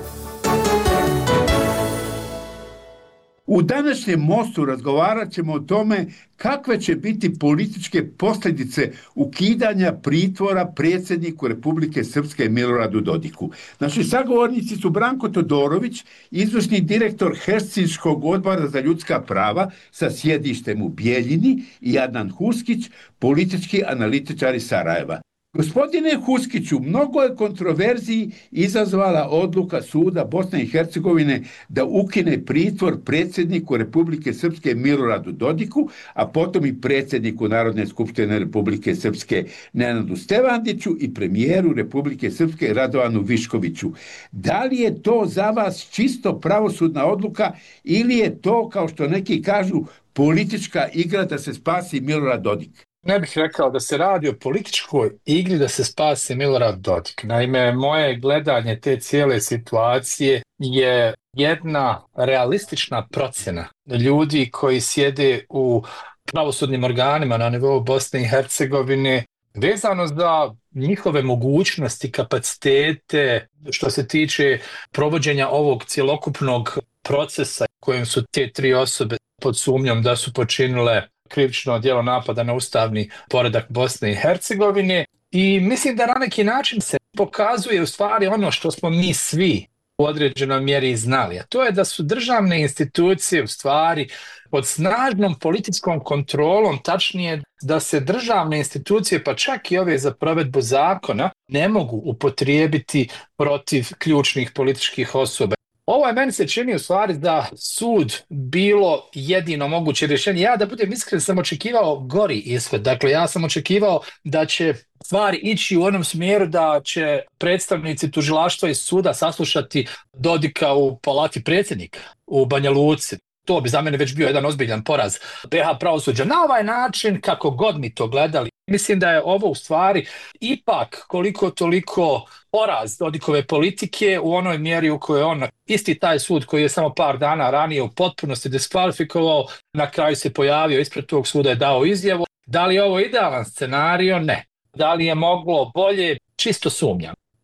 U današnjem Mostu razgovarat ćemo o tome kakve će biti političke posljedice ukidanja pritvora predsjedniku Republike Srpske Miloradu Dodiku. Naši sagovornici su Branko Todorović, izvršni direktor Helsinškog odbora za ljudska prava sa sjedištem u Bijeljini, i Adnan Huskić, politički analitičar iz Sarajeva. Gospodine Huskiću, mnogo je kontroverziji izazvala odluka suda Bosne i Hercegovine da ukine pritvor predsjedniku Republike Srpske Miloradu Dodiku, a potom i predsjedniku Narodne skupštine Republike Srpske Nenadu Stevandiću i premijeru Republike Srpske Radovanu Viškoviću. Da li je to za vas čisto pravosudna odluka ili je to, kao što neki kažu, politička igra da se spasi Milorad Dodik? Ne bih rekao da se radi o političkoj igri da se spasi Milorad Dodik. Naime, moje gledanje te cijele situacije je jedna realistična procjena ljudi koji sjede u pravosudnim organima na nivou Bosne i Hercegovine vezano za njihove mogućnosti, kapacitete što se tiče provođenja ovog cjelokupnog procesa kojim su te tri osobe pod sumnjom da su počinile krivično djelo napada na ustavni poredak Bosne i Hercegovine, i mislim da na neki način se pokazuje u stvari ono što smo mi svi u određenoj mjeri znali, a to je da su državne institucije u stvari pod snažnom političkom kontrolom, tačnije da se državne institucije, pa čak i ove za provedbu zakona, ne mogu upotrijebiti protiv ključnih političkih osoba. Ovo je meni se čini u stvari da sud bilo jedino moguće rješenje. Ja, da budem iskren, sam očekivao gori ishod. Dakle, ja sam očekivao da će stvari ići u onom smjeru da će predstavnici tužilaštva i suda saslušati Dodika u palati predsjednika u Banja Luci. To bi za mene već bio jedan ozbiljan poraz BiH pravosuđa. Na ovaj način, kako god mi to gledali, mislim da je ovo u stvari ipak koliko toliko poraz Dodikove politike u onoj mjeri u kojoj on, isti taj sud koji je samo par dana ranije u potpunosti diskvalifikovao, na kraju se pojavio ispred tog suda, je dao izjavu. Da li je ovo idealan scenario? Ne. Da li je moglo bolje? Čisto sumnjam.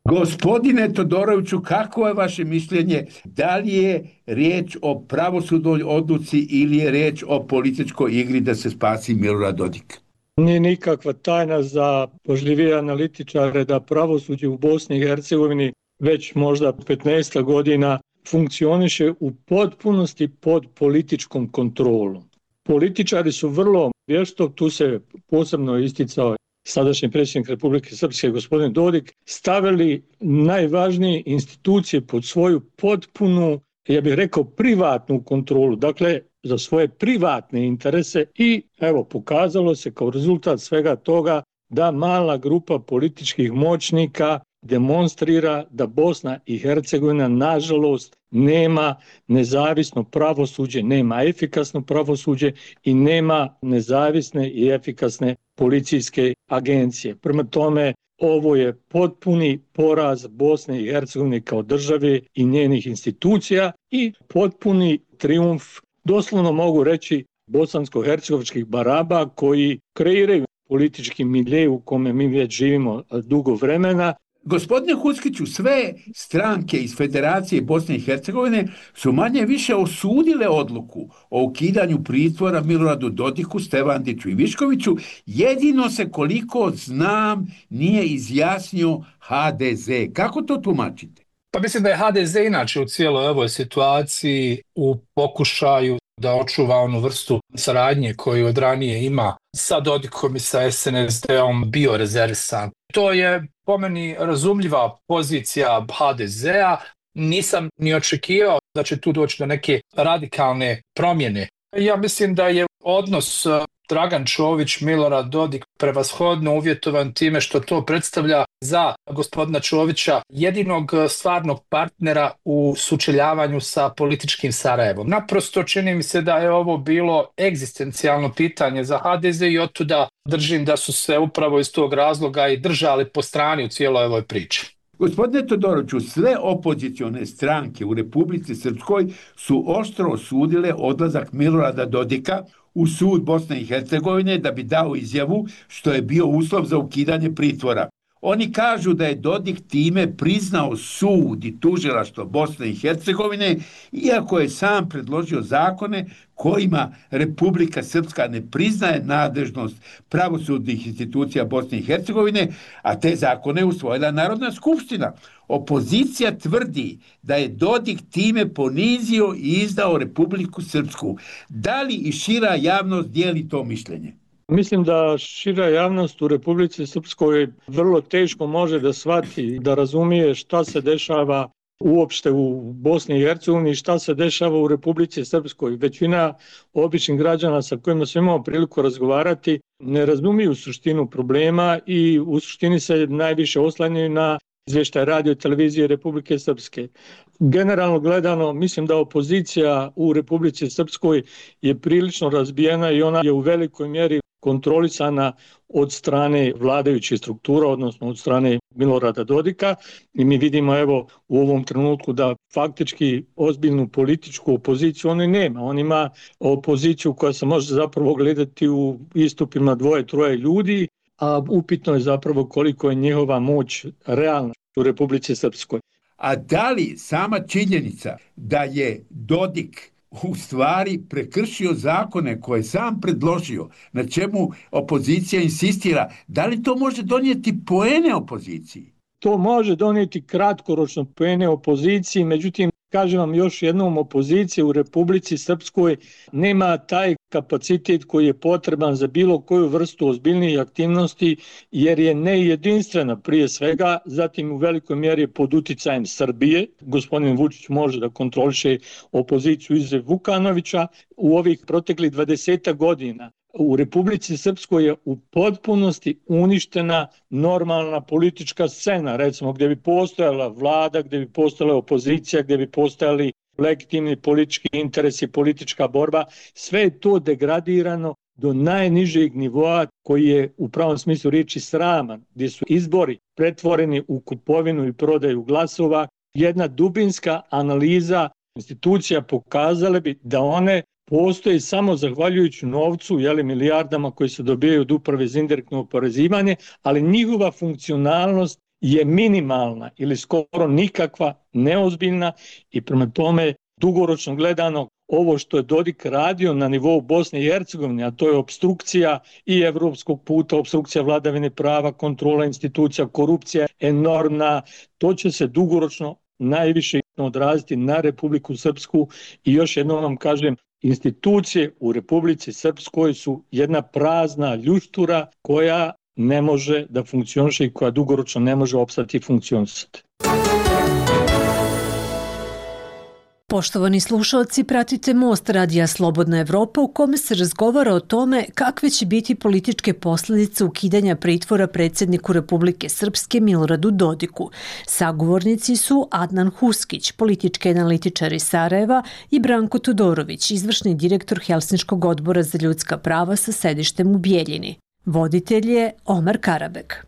Gospodine Todoroviću, kako je vaše mišljenje? Da li je riječ o pravosudnoj odluci ili je riječ o političkoj igri da se spasi Milorad Dodik? Nije nikakva tajna za pažljivije analitičare da pravosuđe u Bosni i Hercegovini već možda 15 godina funkcioniše u potpunosti pod političkom kontrolom. Političari su vrlo vješto, tu se posebno isticao sadašnji predsjednik Republike Srpske gospodin Dodik, stavili najvažnije institucije pod svoju potpunu, ja bih rekao, privatnu kontrolu, dakle za svoje privatne interese i evo pokazalo se kao rezultat svega toga da mala grupa političkih moćnika demonstrira da Bosna i Hercegovina nažalost nema nezavisno pravosuđe, nema efikasno pravosuđe i nema nezavisne i efikasne policijske agencije. Prema tome, ovo je potpuni poraz Bosne i Hercegovine kao države i njenih institucija i potpuni trijumf, doslovno mogu reći, bosansko-hercegovačkih baraba koji kreiraju politički milje u kome mi već živimo dugo vremena. Gospodine Huckiću, sve stranke iz Federacije Bosne i Hercegovine su manje više osudile odluku o ukidanju pritvora Miloradu Dodiku, Stevandiću i Viškoviću. Jedino se, koliko znam, nije izjasnio HDZ. Kako to tumačite? Pa mislim da je HDZ inače u cijeloj ovoj situaciji u pokušaju da očuva onu vrstu saradnje koju od ranije ima sa Dodikom i sa SNSD-om bio rezervisan. To je po meni razumljiva pozicija HDZ-a. Nisam ni očekivao da će tu doći do neke radikalne promjene. Ja mislim da je odnos Dragan Čović, Milorad Dodik prevashodno uvjetovan time što to predstavlja za gospodina Čovića jedinog stvarnog partnera u sučeljavanju sa političkim Sarajevom. Naprosto čini mi se da je ovo bilo egzistencijalno pitanje za HDZ i otuda držim da su se upravo iz tog razloga i držali po strani u cijeloj ovoj priči. Gospodine Todoroviću, sve opozicione stranke u Republici Srpskoj su oštro osudile odlazak Milorada Dodika u sud Bosne i Hercegovine da bi dao izjavu što je bio uslov za ukidanje pritvora. Oni kažu da je Dodik time priznao sud i tužilaštvo Bosne i Hercegovine, iako je sam predložio zakone kojima Republika Srpska ne priznaje nadležnost pravosudnih institucija Bosne i Hercegovine, a te zakone je usvojila Narodna skupština. Opozicija tvrdi da je Dodik time ponizio i izdao Republiku Srpsku. Da li i šira javnost dijeli to mišljenje? Mislim da šira javnost u Republici Srpskoj vrlo teško može da shvati, da razumije šta se dešava uopšte u Bosni i Hercegovini i šta se dešava u Republici Srpskoj. Većina običnih građana sa kojima sam imao priliku razgovarati ne razumiju suštinu problema i u suštini se najviše oslanjaju na izvještaj radio i televizije Republike Srpske. Generalno gledano, mislim da opozicija u Republici Srpskoj je prilično razbijena i ona je u velikoj mjeri kontrolisana od strane vladajućih struktura, odnosno od strane Milorada Dodika. I mi vidimo evo u ovom trenutku da faktički ozbiljnu političku opoziciju on nema. On ima opoziciju koja se može zapravo gledati u istupima 2-3 ljudi, a upitno je zapravo koliko je njihova moć realna u Republici Srpskoj. A da li sama činjenica da je Dodik u stvari prekršio zakone koje sam predložio, na čemu opozicija insistira, da li to može donijeti poene opoziciji? To može donijeti kratkoročno poene opoziciji, međutim, kažem vam još jednom, opozicija u Republici Srpskoj nema taj kapacitet koji je potreban za bilo koju vrstu ozbiljnije aktivnosti, jer je nejedinstvena prije svega, zatim u velikoj mjeri pod uticajem Srbije. Gospodin Vučić može da kontroliše opoziciju izuzev Vukanovića. U ovih proteklih 20 godina u Republici Srpskoj je u potpunosti uništena normalna politička scena, recimo gdje bi postojala vlada, gdje bi postojala opozicija, gdje bi postojali legitimni politički interesi, politička borba. Sve je to degradirano do najnižeg nivoa koji je u pravom smislu riječi sraman, gdje su izbori pretvoreni u kupovinu i prodaju glasova. Jedna dubinska analiza institucija pokazale bi da one postoji samo zahvaljujući novcu, milijardama koji se dobijaju od uprave za indirektno oporezivanje, ali njihova funkcionalnost je minimalna ili skoro nikakva, neozbiljna i prema tome dugoročno gledano ovo što je Dodik radio na nivou Bosne i Hercegovine, a to je opstrukcija i evropskog puta, opstrukcija vladavine prava, kontrola institucija, korupcija enormna, to će se dugoročno najviše odraziti na Republiku Srpsku i još jednom vam kažem, institucije u Republici Srpskoj su jedna prazna ljuštura koja ne može da funkcioniše i koja dugoročno ne može opstati i funkcionisati. Poštovani slušalci, pratite Most Radija Slobodna Evropa u kome se razgovara o tome kakve će biti političke posljedice ukidanja pritvora predsjedniku Republike Srpske Miloradu Dodiku. Sagovornici su Adnan Huskić, politički analitičar iz Sarajeva, i Branko Todorović, izvršni direktor Helsinškog odbora za ljudska prava sa sedištem u Bijeljini. Voditelj je Omar Karabek.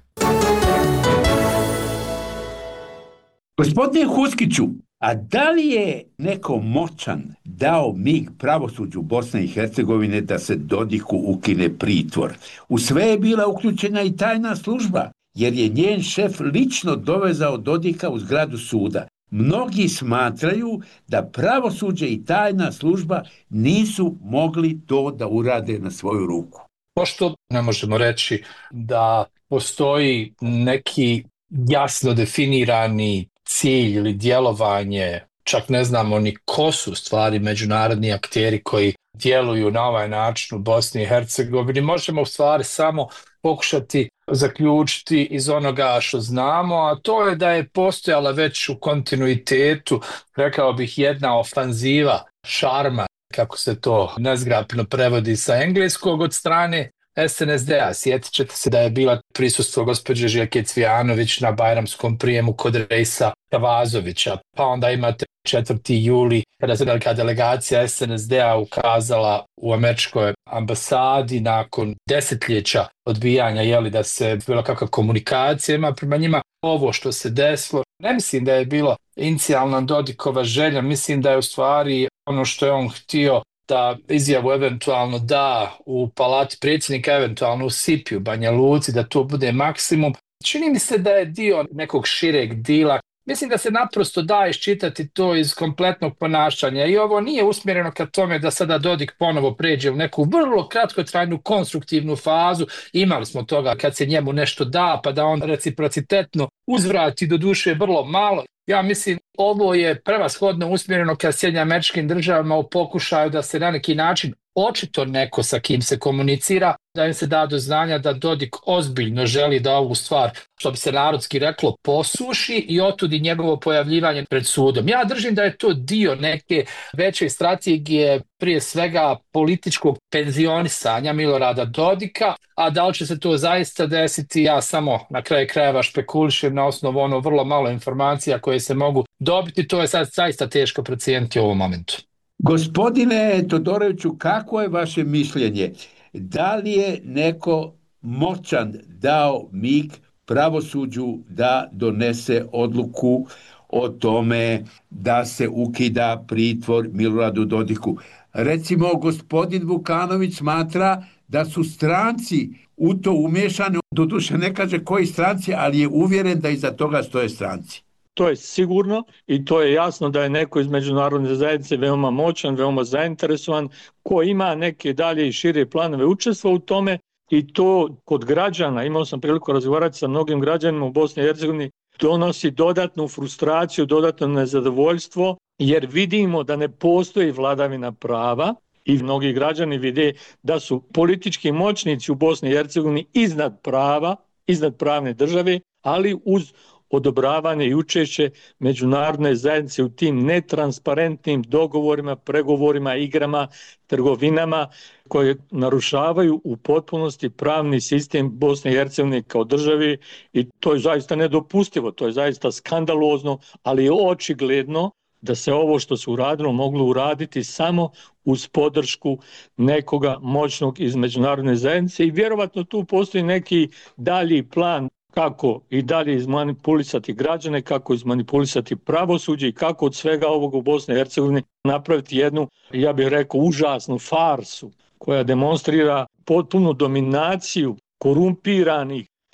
Gospodine Huskiću, a da li je neko moćan dao mig pravosuđu Bosne i Hercegovine da se Dodiku ukine pritvor? U sve je bila uključena i tajna služba, jer je njen šef lično dovezao Dodika u zgradu suda. Mnogi smatraju da pravosuđe i tajna služba nisu mogli to da urade na svoju ruku. Pošto ne možemo reći da postoji neki jasno definirani cilj ili djelovanje, čak ne znamo ni ko su stvari međunarodni akteri koji djeluju na ovaj način u Bosni i Hercegovini, možemo u stvari samo pokušati zaključiti iz onoga što znamo, a to je da je postojala već u kontinuitetu, rekao bih, jedna ofanziva šarma, kako se to nezgrapno prevodi sa engleskog, od strane SNSD-a. Sjetit ćete se da je bila prisustvo gospođe Željke Cvijanović na bajramskom prijemu kod Rejsa Kavazovića. Pa onda imate 4. juli kada se velika delegacija SNSD-a ukazala u američkoj ambasadi nakon desetljeća odbijanja da se bilo kakva komunikacija ima prema njima. Ovo što se desilo, ne mislim da je bilo inicijalna Dodikova želja, mislim da je u stvari ono što je on htio da izjavu eventualno da u palati predsjednika, eventualno u Sipiju, Banja Luci, da to bude maksimum. Čini mi se da je dio nekog šireg dila. Mislim da se naprosto da iščitati to iz kompletnog ponašanja i ovo nije usmjereno ka tome da sada Dodik ponovo pređe u neku vrlo kratkotrajnu konstruktivnu fazu. Imali smo toga kad se njemu nešto da, pa da on reciprocitetno uzvrati, do duše vrlo malo. Ja mislim ovo je prevashodno usmjereno ka SAD-u u pokušaju da se na neki način očito neko sa kim se komunicira, da im se da do znanja da Dodik ozbiljno želi da ovu stvar, što bi se narodski reklo, posuši i otudi njegovo pojavljivanje pred sudom. Ja držim da je to dio neke veće strategije, prije svega političkog penzionisanja Milorada Dodika, a da li će se to zaista desiti, ja samo na kraju krajeva špekulišem na osnovu ono vrlo malo informacija koje se mogu dobiti, to je sad zaista teško procijeniti u ovom momentu. Gospodine Todoroviću, kako je vaše mišljenje? Da li je neko moćan dao mig pravosuđu da donese odluku o tome da se ukida pritvor Miloradu Dodiku? Recimo, gospodin Vukanović smatra da su stranci u to umješani, doduše ne kaže koji stranci, ali je uvjeren da iza toga stoje stranci. To je sigurno i to je jasno da je neko iz međunarodne zajednice veoma moćan, veoma zainteresovan, ko ima neke dalje i šire planove učestva u tome i to kod građana, imao sam priliku razgovarati sa mnogim građanima u Bosni i Hercegovini, donosi dodatnu frustraciju, dodatno nezadovoljstvo, jer vidimo da ne postoji vladavina prava i mnogi građani vide da su politički moćnici u Bosni i Hercegovini iznad prava, iznad pravne države, ali uz odobravanje i učešće međunarodne zajednice u tim netransparentnim dogovorima, pregovorima, igrama, trgovinama koje narušavaju u potpunosti pravni sistem Bosne i Hercegovine kao državi i to je zaista nedopustivo, to je zaista skandalozno, ali je očigledno da se ovo što se uradilo moglo uraditi samo uz podršku nekoga moćnog iz međunarodne zajednice i vjerovatno tu postoji neki dalji plan kako i dalje izmanipulisati građane, kako izmanipulisati pravosuđe i kako od svega ovog u Bosni i Hercegovini napraviti jednu, ja bih rekao, užasnu farsu koja demonstrira potpunu dominaciju korumpiranih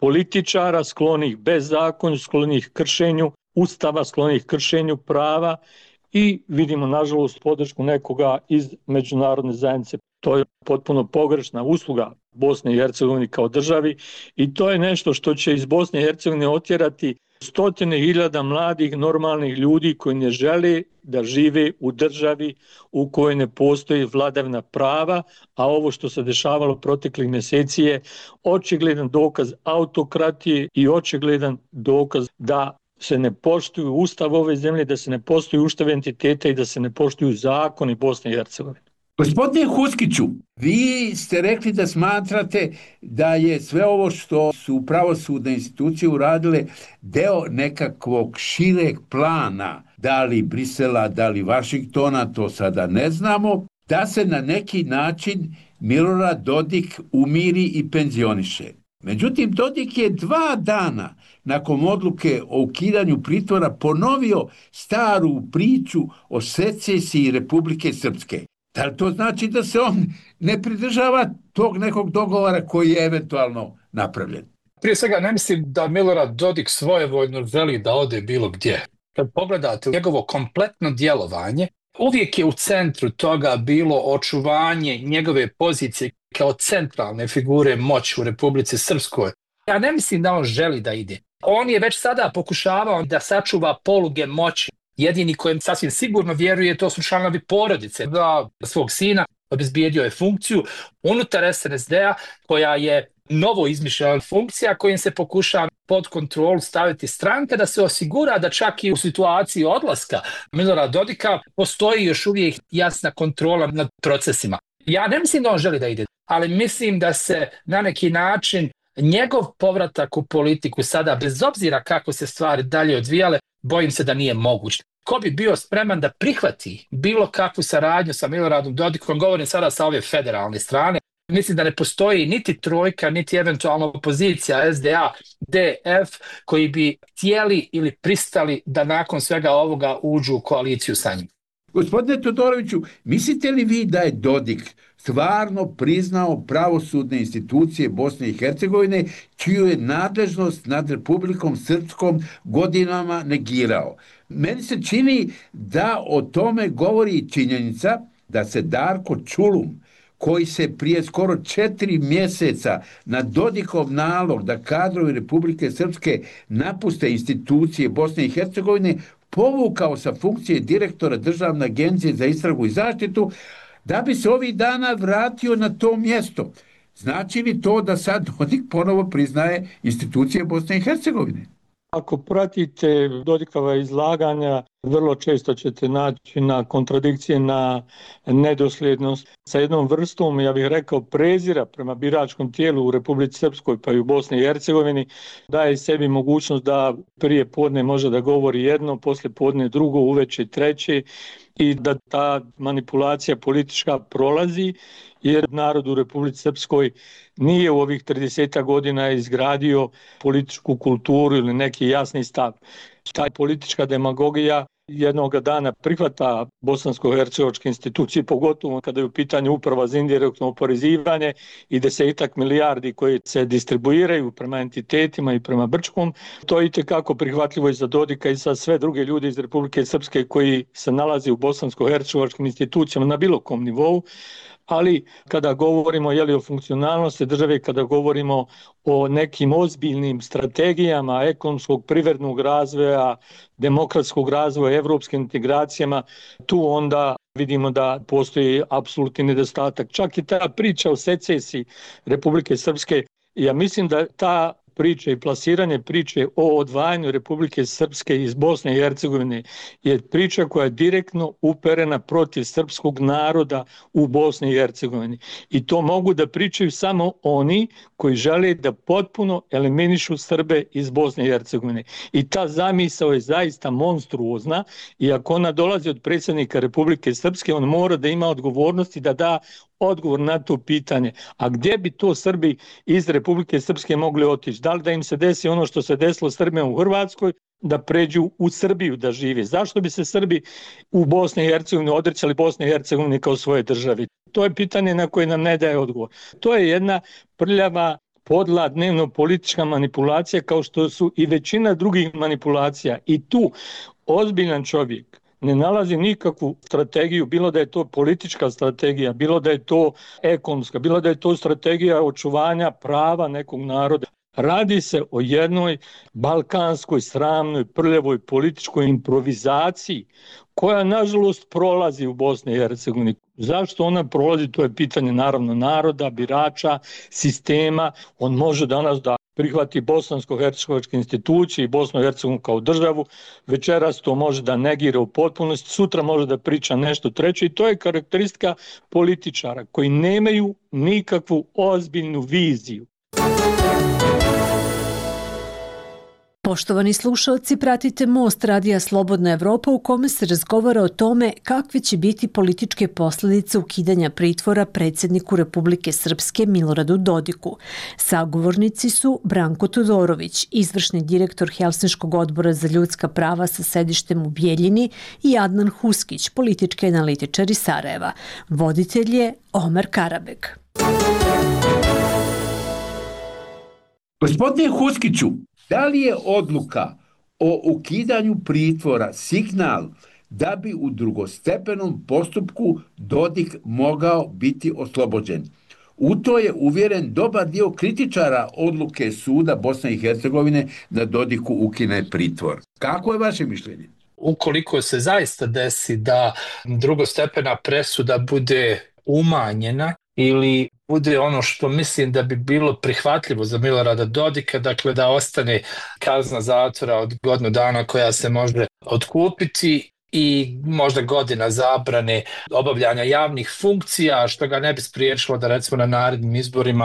političara sklonih bezakonju, sklonih kršenju Ustava, sklonih kršenju prava i vidimo nažalost podršku nekoga iz međunarodne zajednice. To je potpuno pogrešna usluga Bosne i Hercegovine kao državi i to je nešto što će iz Bosne i Hercegovine otjerati stotine hiljada mladih normalnih ljudi koji ne žele da žive u državi u kojoj ne postoji vladavina prava, a ovo što se dešavalo proteklih mjeseci je očigledan dokaz autokratije i očigledan dokaz da se ne poštuju ustav ove zemlje, da se ne poštuju ustav entiteta i da se ne poštuju zakoni Bosne i Hercegovine. Gospodine Huskiću, vi ste rekli da smatrate da je sve ovo što su pravosudne institucije uradile deo nekakvog šireg plana, da li Brisela, da li Vašingtona, to sada ne znamo, da se na neki način Milorad Dodik umiri i penzioniše. Međutim, Dodik je 2 dana nakon odluke o ukidanju pritvora ponovio staru priču o secesiji Republike Srpske. Da li to znači da se on ne pridržava tog nekog dogovora koji je eventualno napravljen? Prije svega ne mislim da Milorad Dodik svojevoljno želi da ode bilo gdje. Kad pogledate njegovo kompletno djelovanje, uvijek je u centru toga bilo očuvanje njegove pozicije kao centralne figure moći u Republici Srpskoj. Ja ne mislim da on želi da ide. On je već sada pokušavao da sačuva poluge moći. Jedini kojem sasvim sigurno vjeruje to su članovi porodice. Za svog sina obezbijedio je funkciju unutar SNSD-a koja je novo izmišljena funkcija kojim se pokuša pod kontrolu staviti stranka da se osigura da čak i u situaciji odlaska Milorada Dodika postoji još uvijek jasna kontrola nad procesima. Ja ne mislim da on želi da ide, ali mislim da se na neki način njegov povratak u politiku sada, bez obzira kako se stvari dalje odvijale, bojim se da nije moguće. Ko bi bio spreman da prihvati bilo kakvu saradnju sa Miloradom Dodikom, govorim sada sa ove federalne strane, mislim da ne postoji niti trojka, niti eventualno opozicija SDA, DF, koji bi htjeli ili pristali da nakon svega ovoga uđu u koaliciju sa njim. Gospodine Todoroviću, mislite li vi da je Dodik stvarno priznao pravosudne institucije Bosne i Hercegovine, čiju je nadležnost nad Republikom Srpskom godinama negirao? Meni se čini da o tome govori činjenica da se Darko Čulum, koji se prije skoro 4 mjeseca na Dodikov nalog da kadrovi Republike Srpske napuste institucije Bosne i Hercegovine, povukao sa funkcije direktora Državne agencije za istragu i zaštitu, da bi se ovih dana vratio na to mjesto. Znači li to da sad Dodik ponovo priznaje institucije Bosne i Hercegovine? Ako pratite Dodikova izlaganja, vrlo često ćete naći na kontradikcije, na nedosljednost sa jednom vrstom, ja bih rekao, prezira prema biračkom tijelu u Republici Srpskoj pa i u Bosni i Hercegovini, daje sebi mogućnost da prije podne može da govori jedno, poslije podne drugo, uveče treće i da ta manipulacija politička prolazi, jer narod u Republici Srpskoj nije u ovih 30 godina izgradio političku kulturu ili neki jasni stav. Ta politička demagogija jednoga dana prihvata bosansko-hercegovačke institucije, pogotovo kada je u pitanju uprava za indirektno oporezivanje i 10 milijardi koje se distribuiraju prema entitetima i prema Brčkom. To je itekako prihvatljivo i za Dodika i za sve druge ljude iz Republike Srpske koji se nalaze u bosansko-hercegovačkim institucijama na bilo kom nivou. Ali kada govorimo o funkcionalnosti države, kada govorimo o nekim ozbiljnim strategijama ekonomskog, privrednog razvoja, demokratskog razvoja, evropskim integracijama, tu onda vidimo da postoji apsolutni nedostatak. Čak i ta priča o secesiji Republike Srpske, ja mislim da ta priča i plasiranje priče o odvajanju Republike Srpske iz Bosne i Hercegovine je priča koja je direktno uperena protiv srpskog naroda u Bosni i Hercegovini. I to mogu da pričaju samo oni koji žele da potpuno eliminišu Srbe iz Bosne i Hercegovine. I ta zamisao je zaista monstruozna i ako ona dolazi od predsjednika Republike Srpske, on mora da ima odgovornosti da da odgovor na to pitanje. A gdje bi to Srbi iz Republike Srpske mogli otići? Da li da im se desi ono što se desilo Srbima u Hrvatskoj, da pređu u Srbiju da žive? Zašto bi se Srbi u Bosni i Hercegovini odrećali Bosne i Hercegovine kao svoje državi? To je pitanje na koje nam ne daje odgovor. To je jedna prljava podla dnevno-politička manipulacija kao što su i većina drugih manipulacija. I tu ozbiljan čovjek ne nalazi nikakvu strategiju, bilo da je to politička strategija, bilo da je to ekonomska, bilo da je to strategija očuvanja prava nekog naroda. Radi se o jednoj balkanskoj, sramnoj, prljavoj političkoj improvizaciji koja nažalost prolazi u Bosni i Hercegovini. Zašto ona prolazi, to je pitanje naravno naroda, birača, sistema. On može danas da prihvati bosansko-hercegovačke institucije i Bosnu i Hercegovinu kao državu, večeras to može da negira u potpunosti, sutra može da priča nešto treće i to je karakteristika političara koji nemaju nikakvu ozbiljnu viziju. Poštovani slušalci, pratite Most Radija Slobodna Evropa u kome se razgovara o tome kakve će biti političke posljedice ukidanja pritvora predsjedniku Republike Srpske Miloradu Dodiku. Sagovornici su Branko Todorović, izvršni direktor Helsinškog odbora za ljudska prava sa sedištem u Bijeljini i Adnan Huskić, politički analitičar iz Sarajeva. Voditelj je Omer Karabek. Gospodine Huskiću, da li je odluka o ukidanju pritvora signal da bi u drugostepenom postupku Dodik mogao biti oslobođen? U to je uvjeren dobar dio kritičara odluke suda Bosne i Hercegovine da Dodiku ukine pritvor. Kako je vaše mišljenje? Ukoliko se zaista desi da drugostepena presuda bude umanjena ili bude ono što mislim da bi bilo prihvatljivo za Milorada Dodika, dakle da ostane kazna zatvora od godinu dana koja se može otkupiti i možda godina zabrane obavljanja javnih funkcija, što ga ne bi spriječilo da recimo na narednim izborima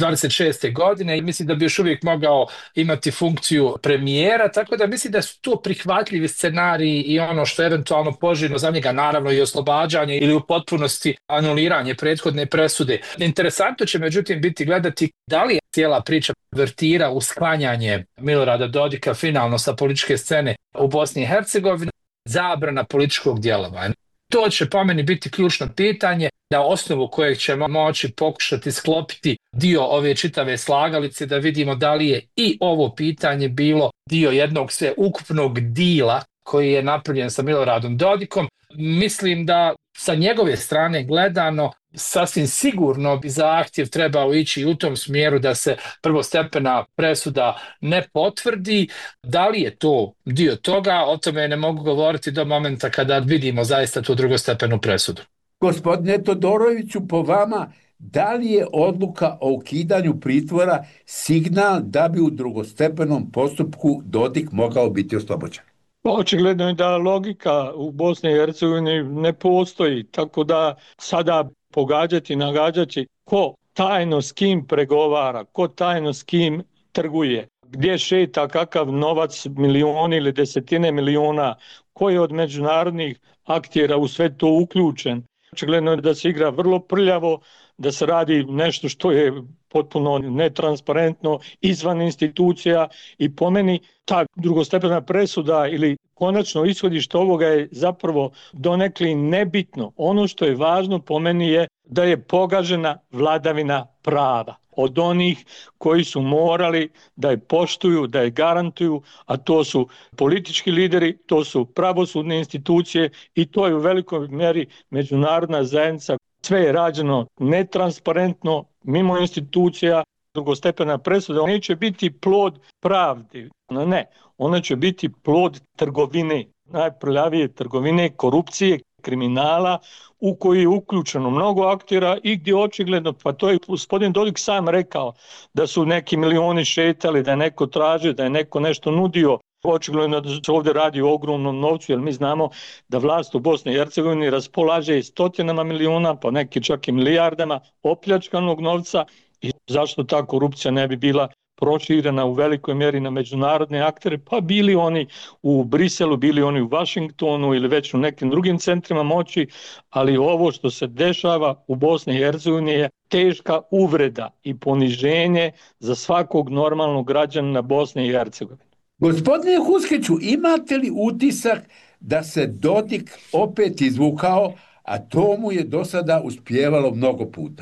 26. godine i mislim da bi još uvijek mogao imati funkciju premijera, tako da mislim da su to prihvatljivi scenariji i ono što je eventualno poželjno za njega, naravno i oslobađanje ili u potpunosti anuliranje prethodne presude. Interesantno će međutim biti gledati da li je cijela priča vertira u sklanjanje Milorada Dodika finalno sa političke scene u Bosni i Hercegovini, zabrana političkog djelovanja. To će po meni biti ključno pitanje na osnovu kojeg ćemo moći pokušati sklopiti dio ove čitave slagalice da vidimo da li je i ovo pitanje bilo dio jednog sveukupnog dila koji je napravljen sa Miloradom Dodikom. Mislim da sa njegove strane gledano sasvim sigurno bi zahtjev trebao ići u tom smjeru da se prvostepena presuda ne potvrdi. Da li je to dio toga, o tome ne mogu govoriti do momenta kada vidimo zaista tu drugostepenu presudu. Gospodine Todoroviću, po vama, da li je odluka o ukidanju pritvora signal da bi u drugostepenom postupku Dodik mogao biti oslobođen? Očigledno je da logika u Bosni i Hercegovini ne postoji, tako da sada pogađati, nagađati ko tajno s kim pregovara, ko tajno s kim trguje, gdje šeta kakav novac, milioni ili desetine miliona, ko je od međunarodnih aktera u sve to uključen. Očigledno je da se igra vrlo prljavo, da se radi nešto što je potpuno netransparentno, izvan institucija i po meni ta drugostepena presuda ili konačno ishodište ovoga je zapravo donekli nebitno. Ono što je važno po meni je da je pogažena vladavina prava od onih koji su morali da je poštuju, da je garantuju, a to su politički lideri, to su pravosudne institucije i to je u velikoj mjeri međunarodna zajednica. Sve je rađeno netransparentno, mimo institucija. Drugostepena presuda neće biti plod pravde, ne, ona će biti plod trgovine, najprljavije trgovine, korupcije, kriminala u koji je uključeno mnogo aktera i gdje očigledno, pa to je gospodin Dodik sam rekao, da su neki milioni šetali, da je neko tražio, da je neko nešto nudio. Očigledno da se ovdje radi o ogromnom novcu, jer mi znamo da vlast u Bosni i Hercegovini raspolaže stotinama miliona, pa neki čak i milijardama opljačkanog novca i zašto ta korupcija ne bi bila proširena u velikoj mjeri na međunarodne aktere, pa bili oni u Briselu, bili oni u Washingtonu ili već u nekim drugim centrima moći, ali ovo što se dešava u Bosni i Hercegovini je teška uvreda i poniženje za svakog normalnog građanina Bosne i Hercegovine. Gospodine Huskiću, imate li utisak da se Dodik opet izvukao, a to mu je do sada uspijevalo mnogo puta?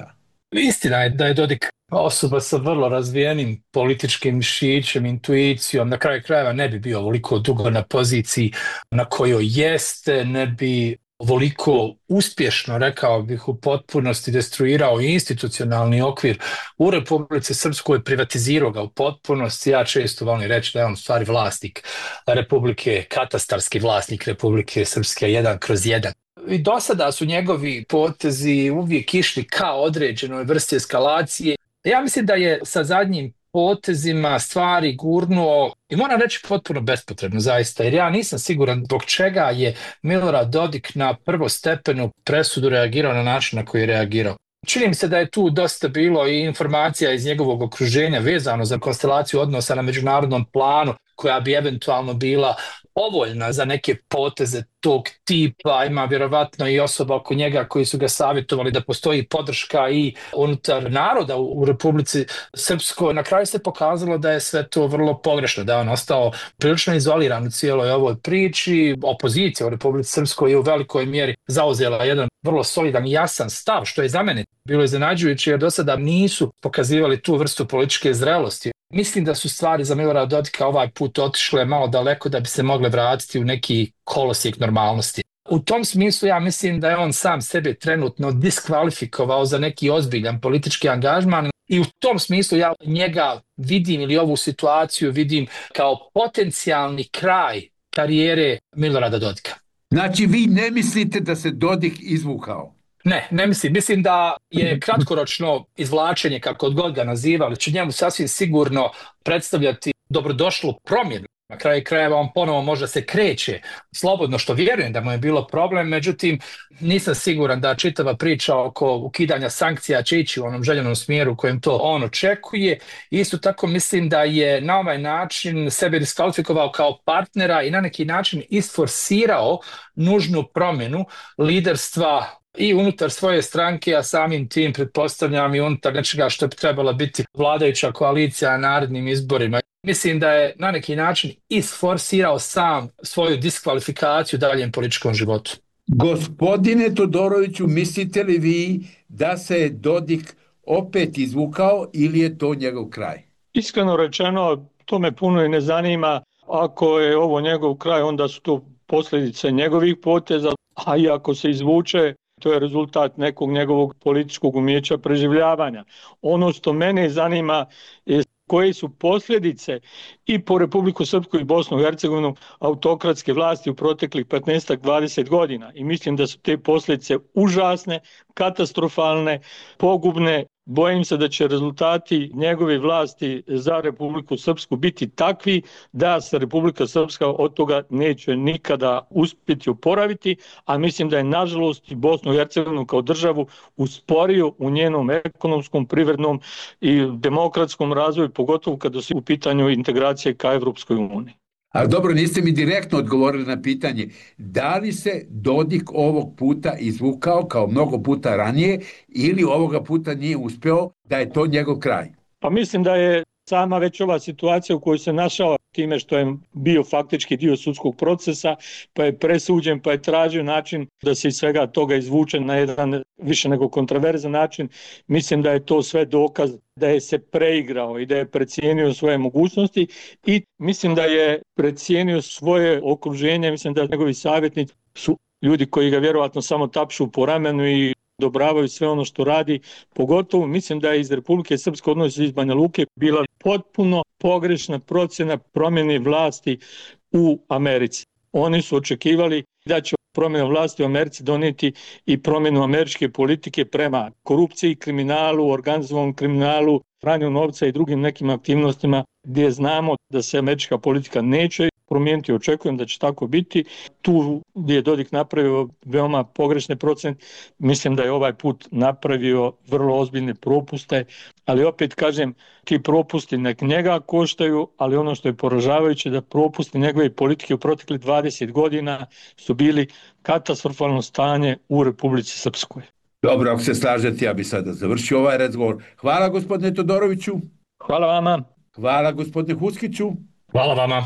Istina je da je Dodik osoba sa vrlo razvijenim političkim mišićem, intuicijom, na kraju krajeva ne bi bio ovoliko dugo na poziciji na kojoj jeste, ne bi ovoliko uspješno, rekao bih, u potpunosti destruirao institucionalni okvir u Republici Srpskoj, privatizirao ga u potpunosti. Ja često volim reći da je on u stvari vlasnik Republike, katastarski vlasnik Republike Srpske 1/1. I do sada su njegovi potezi uvijek išli ka određenoj vrsti eskalacije. Ja mislim da je sa zadnjim potezima stvari gurnuo, i moram reći potpuno bespotrebno zaista, jer ja nisam siguran zbog čega je Milorad Dodik na prvostepenu presudu reagirao na način na koji je reagirao. Čini mi se da je tu dosta bilo i informacija iz njegovog okruženja vezano za konstelaciju odnosa na međunarodnom planu, koja bi eventualno bila povoljna za neke poteze tog tipa. Ima vjerovatno i osoba oko njega koji su ga savjetovali da postoji podrška i unutar naroda u Republici Srpskoj. Na kraju se pokazalo da je sve to vrlo pogrešno, da je on ostao prilično izoliran u cijeloj ovoj priči. Opozicija u Republici Srpskoj je u velikoj mjeri zauzela jedan vrlo solidan i jasan stav, što je za mene bilo iznenađujuće, jer do sada nisu pokazivali tu vrstu političke zrelosti. Mislim da su stvari za Milorada Dodika ovaj put otišle malo daleko da bi se mogle vratiti u neki kolosijek normalnosti. U tom smislu ja mislim da je on sam sebe trenutno diskvalifikovao za neki ozbiljan politički angažman i u tom smislu ja njega vidim, ili ovu situaciju vidim kao potencijalni kraj karijere Milorada Dodika. Znači vi ne mislite da se Dodik izvukao? Ne mislim. Mislim da je kratkoročno izvlačenje, kako god ga nazivali, će njemu sasvim sigurno predstavljati dobrodošlu promjenu. Na kraju krajeva on ponovo možda se kreće slobodno, što vjerujem da mu je bilo problem, međutim nisam siguran da čitava priča oko ukidanja sankcija će ići u onom željenom smjeru kojem to on očekuje. Isto tako mislim da je na ovaj način sebe diskvalifikovao kao partnera i na neki način isforsirao nužnu promjenu liderstva i unutar svoje stranke, a samim tim pretpostavljam i unutar nečega što bi trebala biti vladajuća koalicija na narednim izborima. Mislim da je na neki način isforsirao sam svoju diskvalifikaciju u daljem političkom životu. Gospodine Todoroviću, mislite li vi da se Dodik opet izvukao ili je to njegov kraj? Iskreno rečeno, to me puno i ne zanima. Ako je ovo njegov kraj, onda su to posljedice njegovih poteza, a i ako se izvuče, to je rezultat nekog njegovog političkog umijeća preživljavanja. Ono što mene zanima je koje su posljedice i po Republiku Srpsku i Bosnu i Hercegovinu autokratske vlasti u proteklih 15-20 godina. I mislim da su te posljedice užasne, katastrofalne, pogubne. Bojim se da će rezultati njegove vlasti za Republiku Srpsku biti takvi da se Republika Srpska od toga neće nikada uspjeti oporaviti, a mislim da je nažalost i Bosnu i Hercegovinu kao državu usporio u njenom ekonomskom, privrednom i demokratskom razvoju, pogotovo kada su u pitanju integracije ka Evropskoj uniji. Ali dobro, niste mi direktno odgovorili na pitanje da li se Dodik ovog puta izvukao kao mnogo puta ranije ili ovoga puta nije uspio, da je to njegov kraj? Pa mislim da je sama već ova situacija u kojoj se našao time što je bio faktički dio sudskog procesa, pa je presuđen, pa je tražio način da se iz svega toga izvuče na jedan više nego kontroverzan način. Mislim da je to sve dokaz da je se preigrao i da je precijenio svoje mogućnosti i mislim da je precijenio svoje okruženje. Mislim da njegovi savjetnici su ljudi koji ga vjerovatno samo tapšu po ramenu i odobravaju sve ono što radi. Pogotovo mislim da je iz Republike Srpske, odnosno iz Banja Luke, bila potpuno pogrešna procjena promjene vlasti u Americi. Oni su očekivali da će promjena vlasti u Americi donijeti i promjenu američke politike prema korupciji, kriminalu, organizovanom kriminalu, pranju novca i drugim nekim aktivnostima gdje znamo da se američka politika neće promijeniti. Očekujem da će tako biti. Tu gdje je Dodik napravio veoma pogrešne procjene, mislim da je ovaj put napravio vrlo ozbiljne propuste, ali opet kažem, ti propusti nek njega koštaju, ali ono što je poražavajuće da propusti njegove politike u proteklih 20 godina su bili katastrofalno stanje u Republici Srpskoj. Dobro, ako se slažete, ja bih sada završio ovaj razgovor. Hvala gospodine Todoroviću. Hvala vama. Hvala gospodine Huskiću. Hvala vama.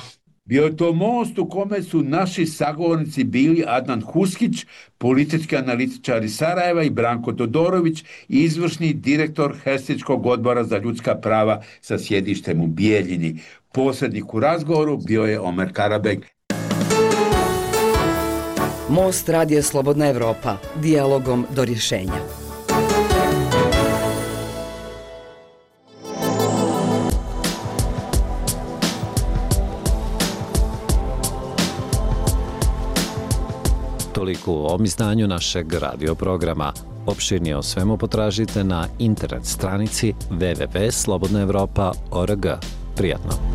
Bio je to most u kome su naši sagovornici bili Adnan Huskić, politički analitičar iz Sarajeva, i Branko Todorović, izvršni direktor Helsinškog odbora za ljudska prava sa sjedištem u Bijeljini. Posrednik u razgovoru bio je Omer Karabeg. Most Radija Slobodna Evropa, dijalogom do rješenja. Toliko u ovom izdanju našeg radioprograma. Opširnije o svemu potražite na internet stranici www.slobodnaevropa.org. Prijatno!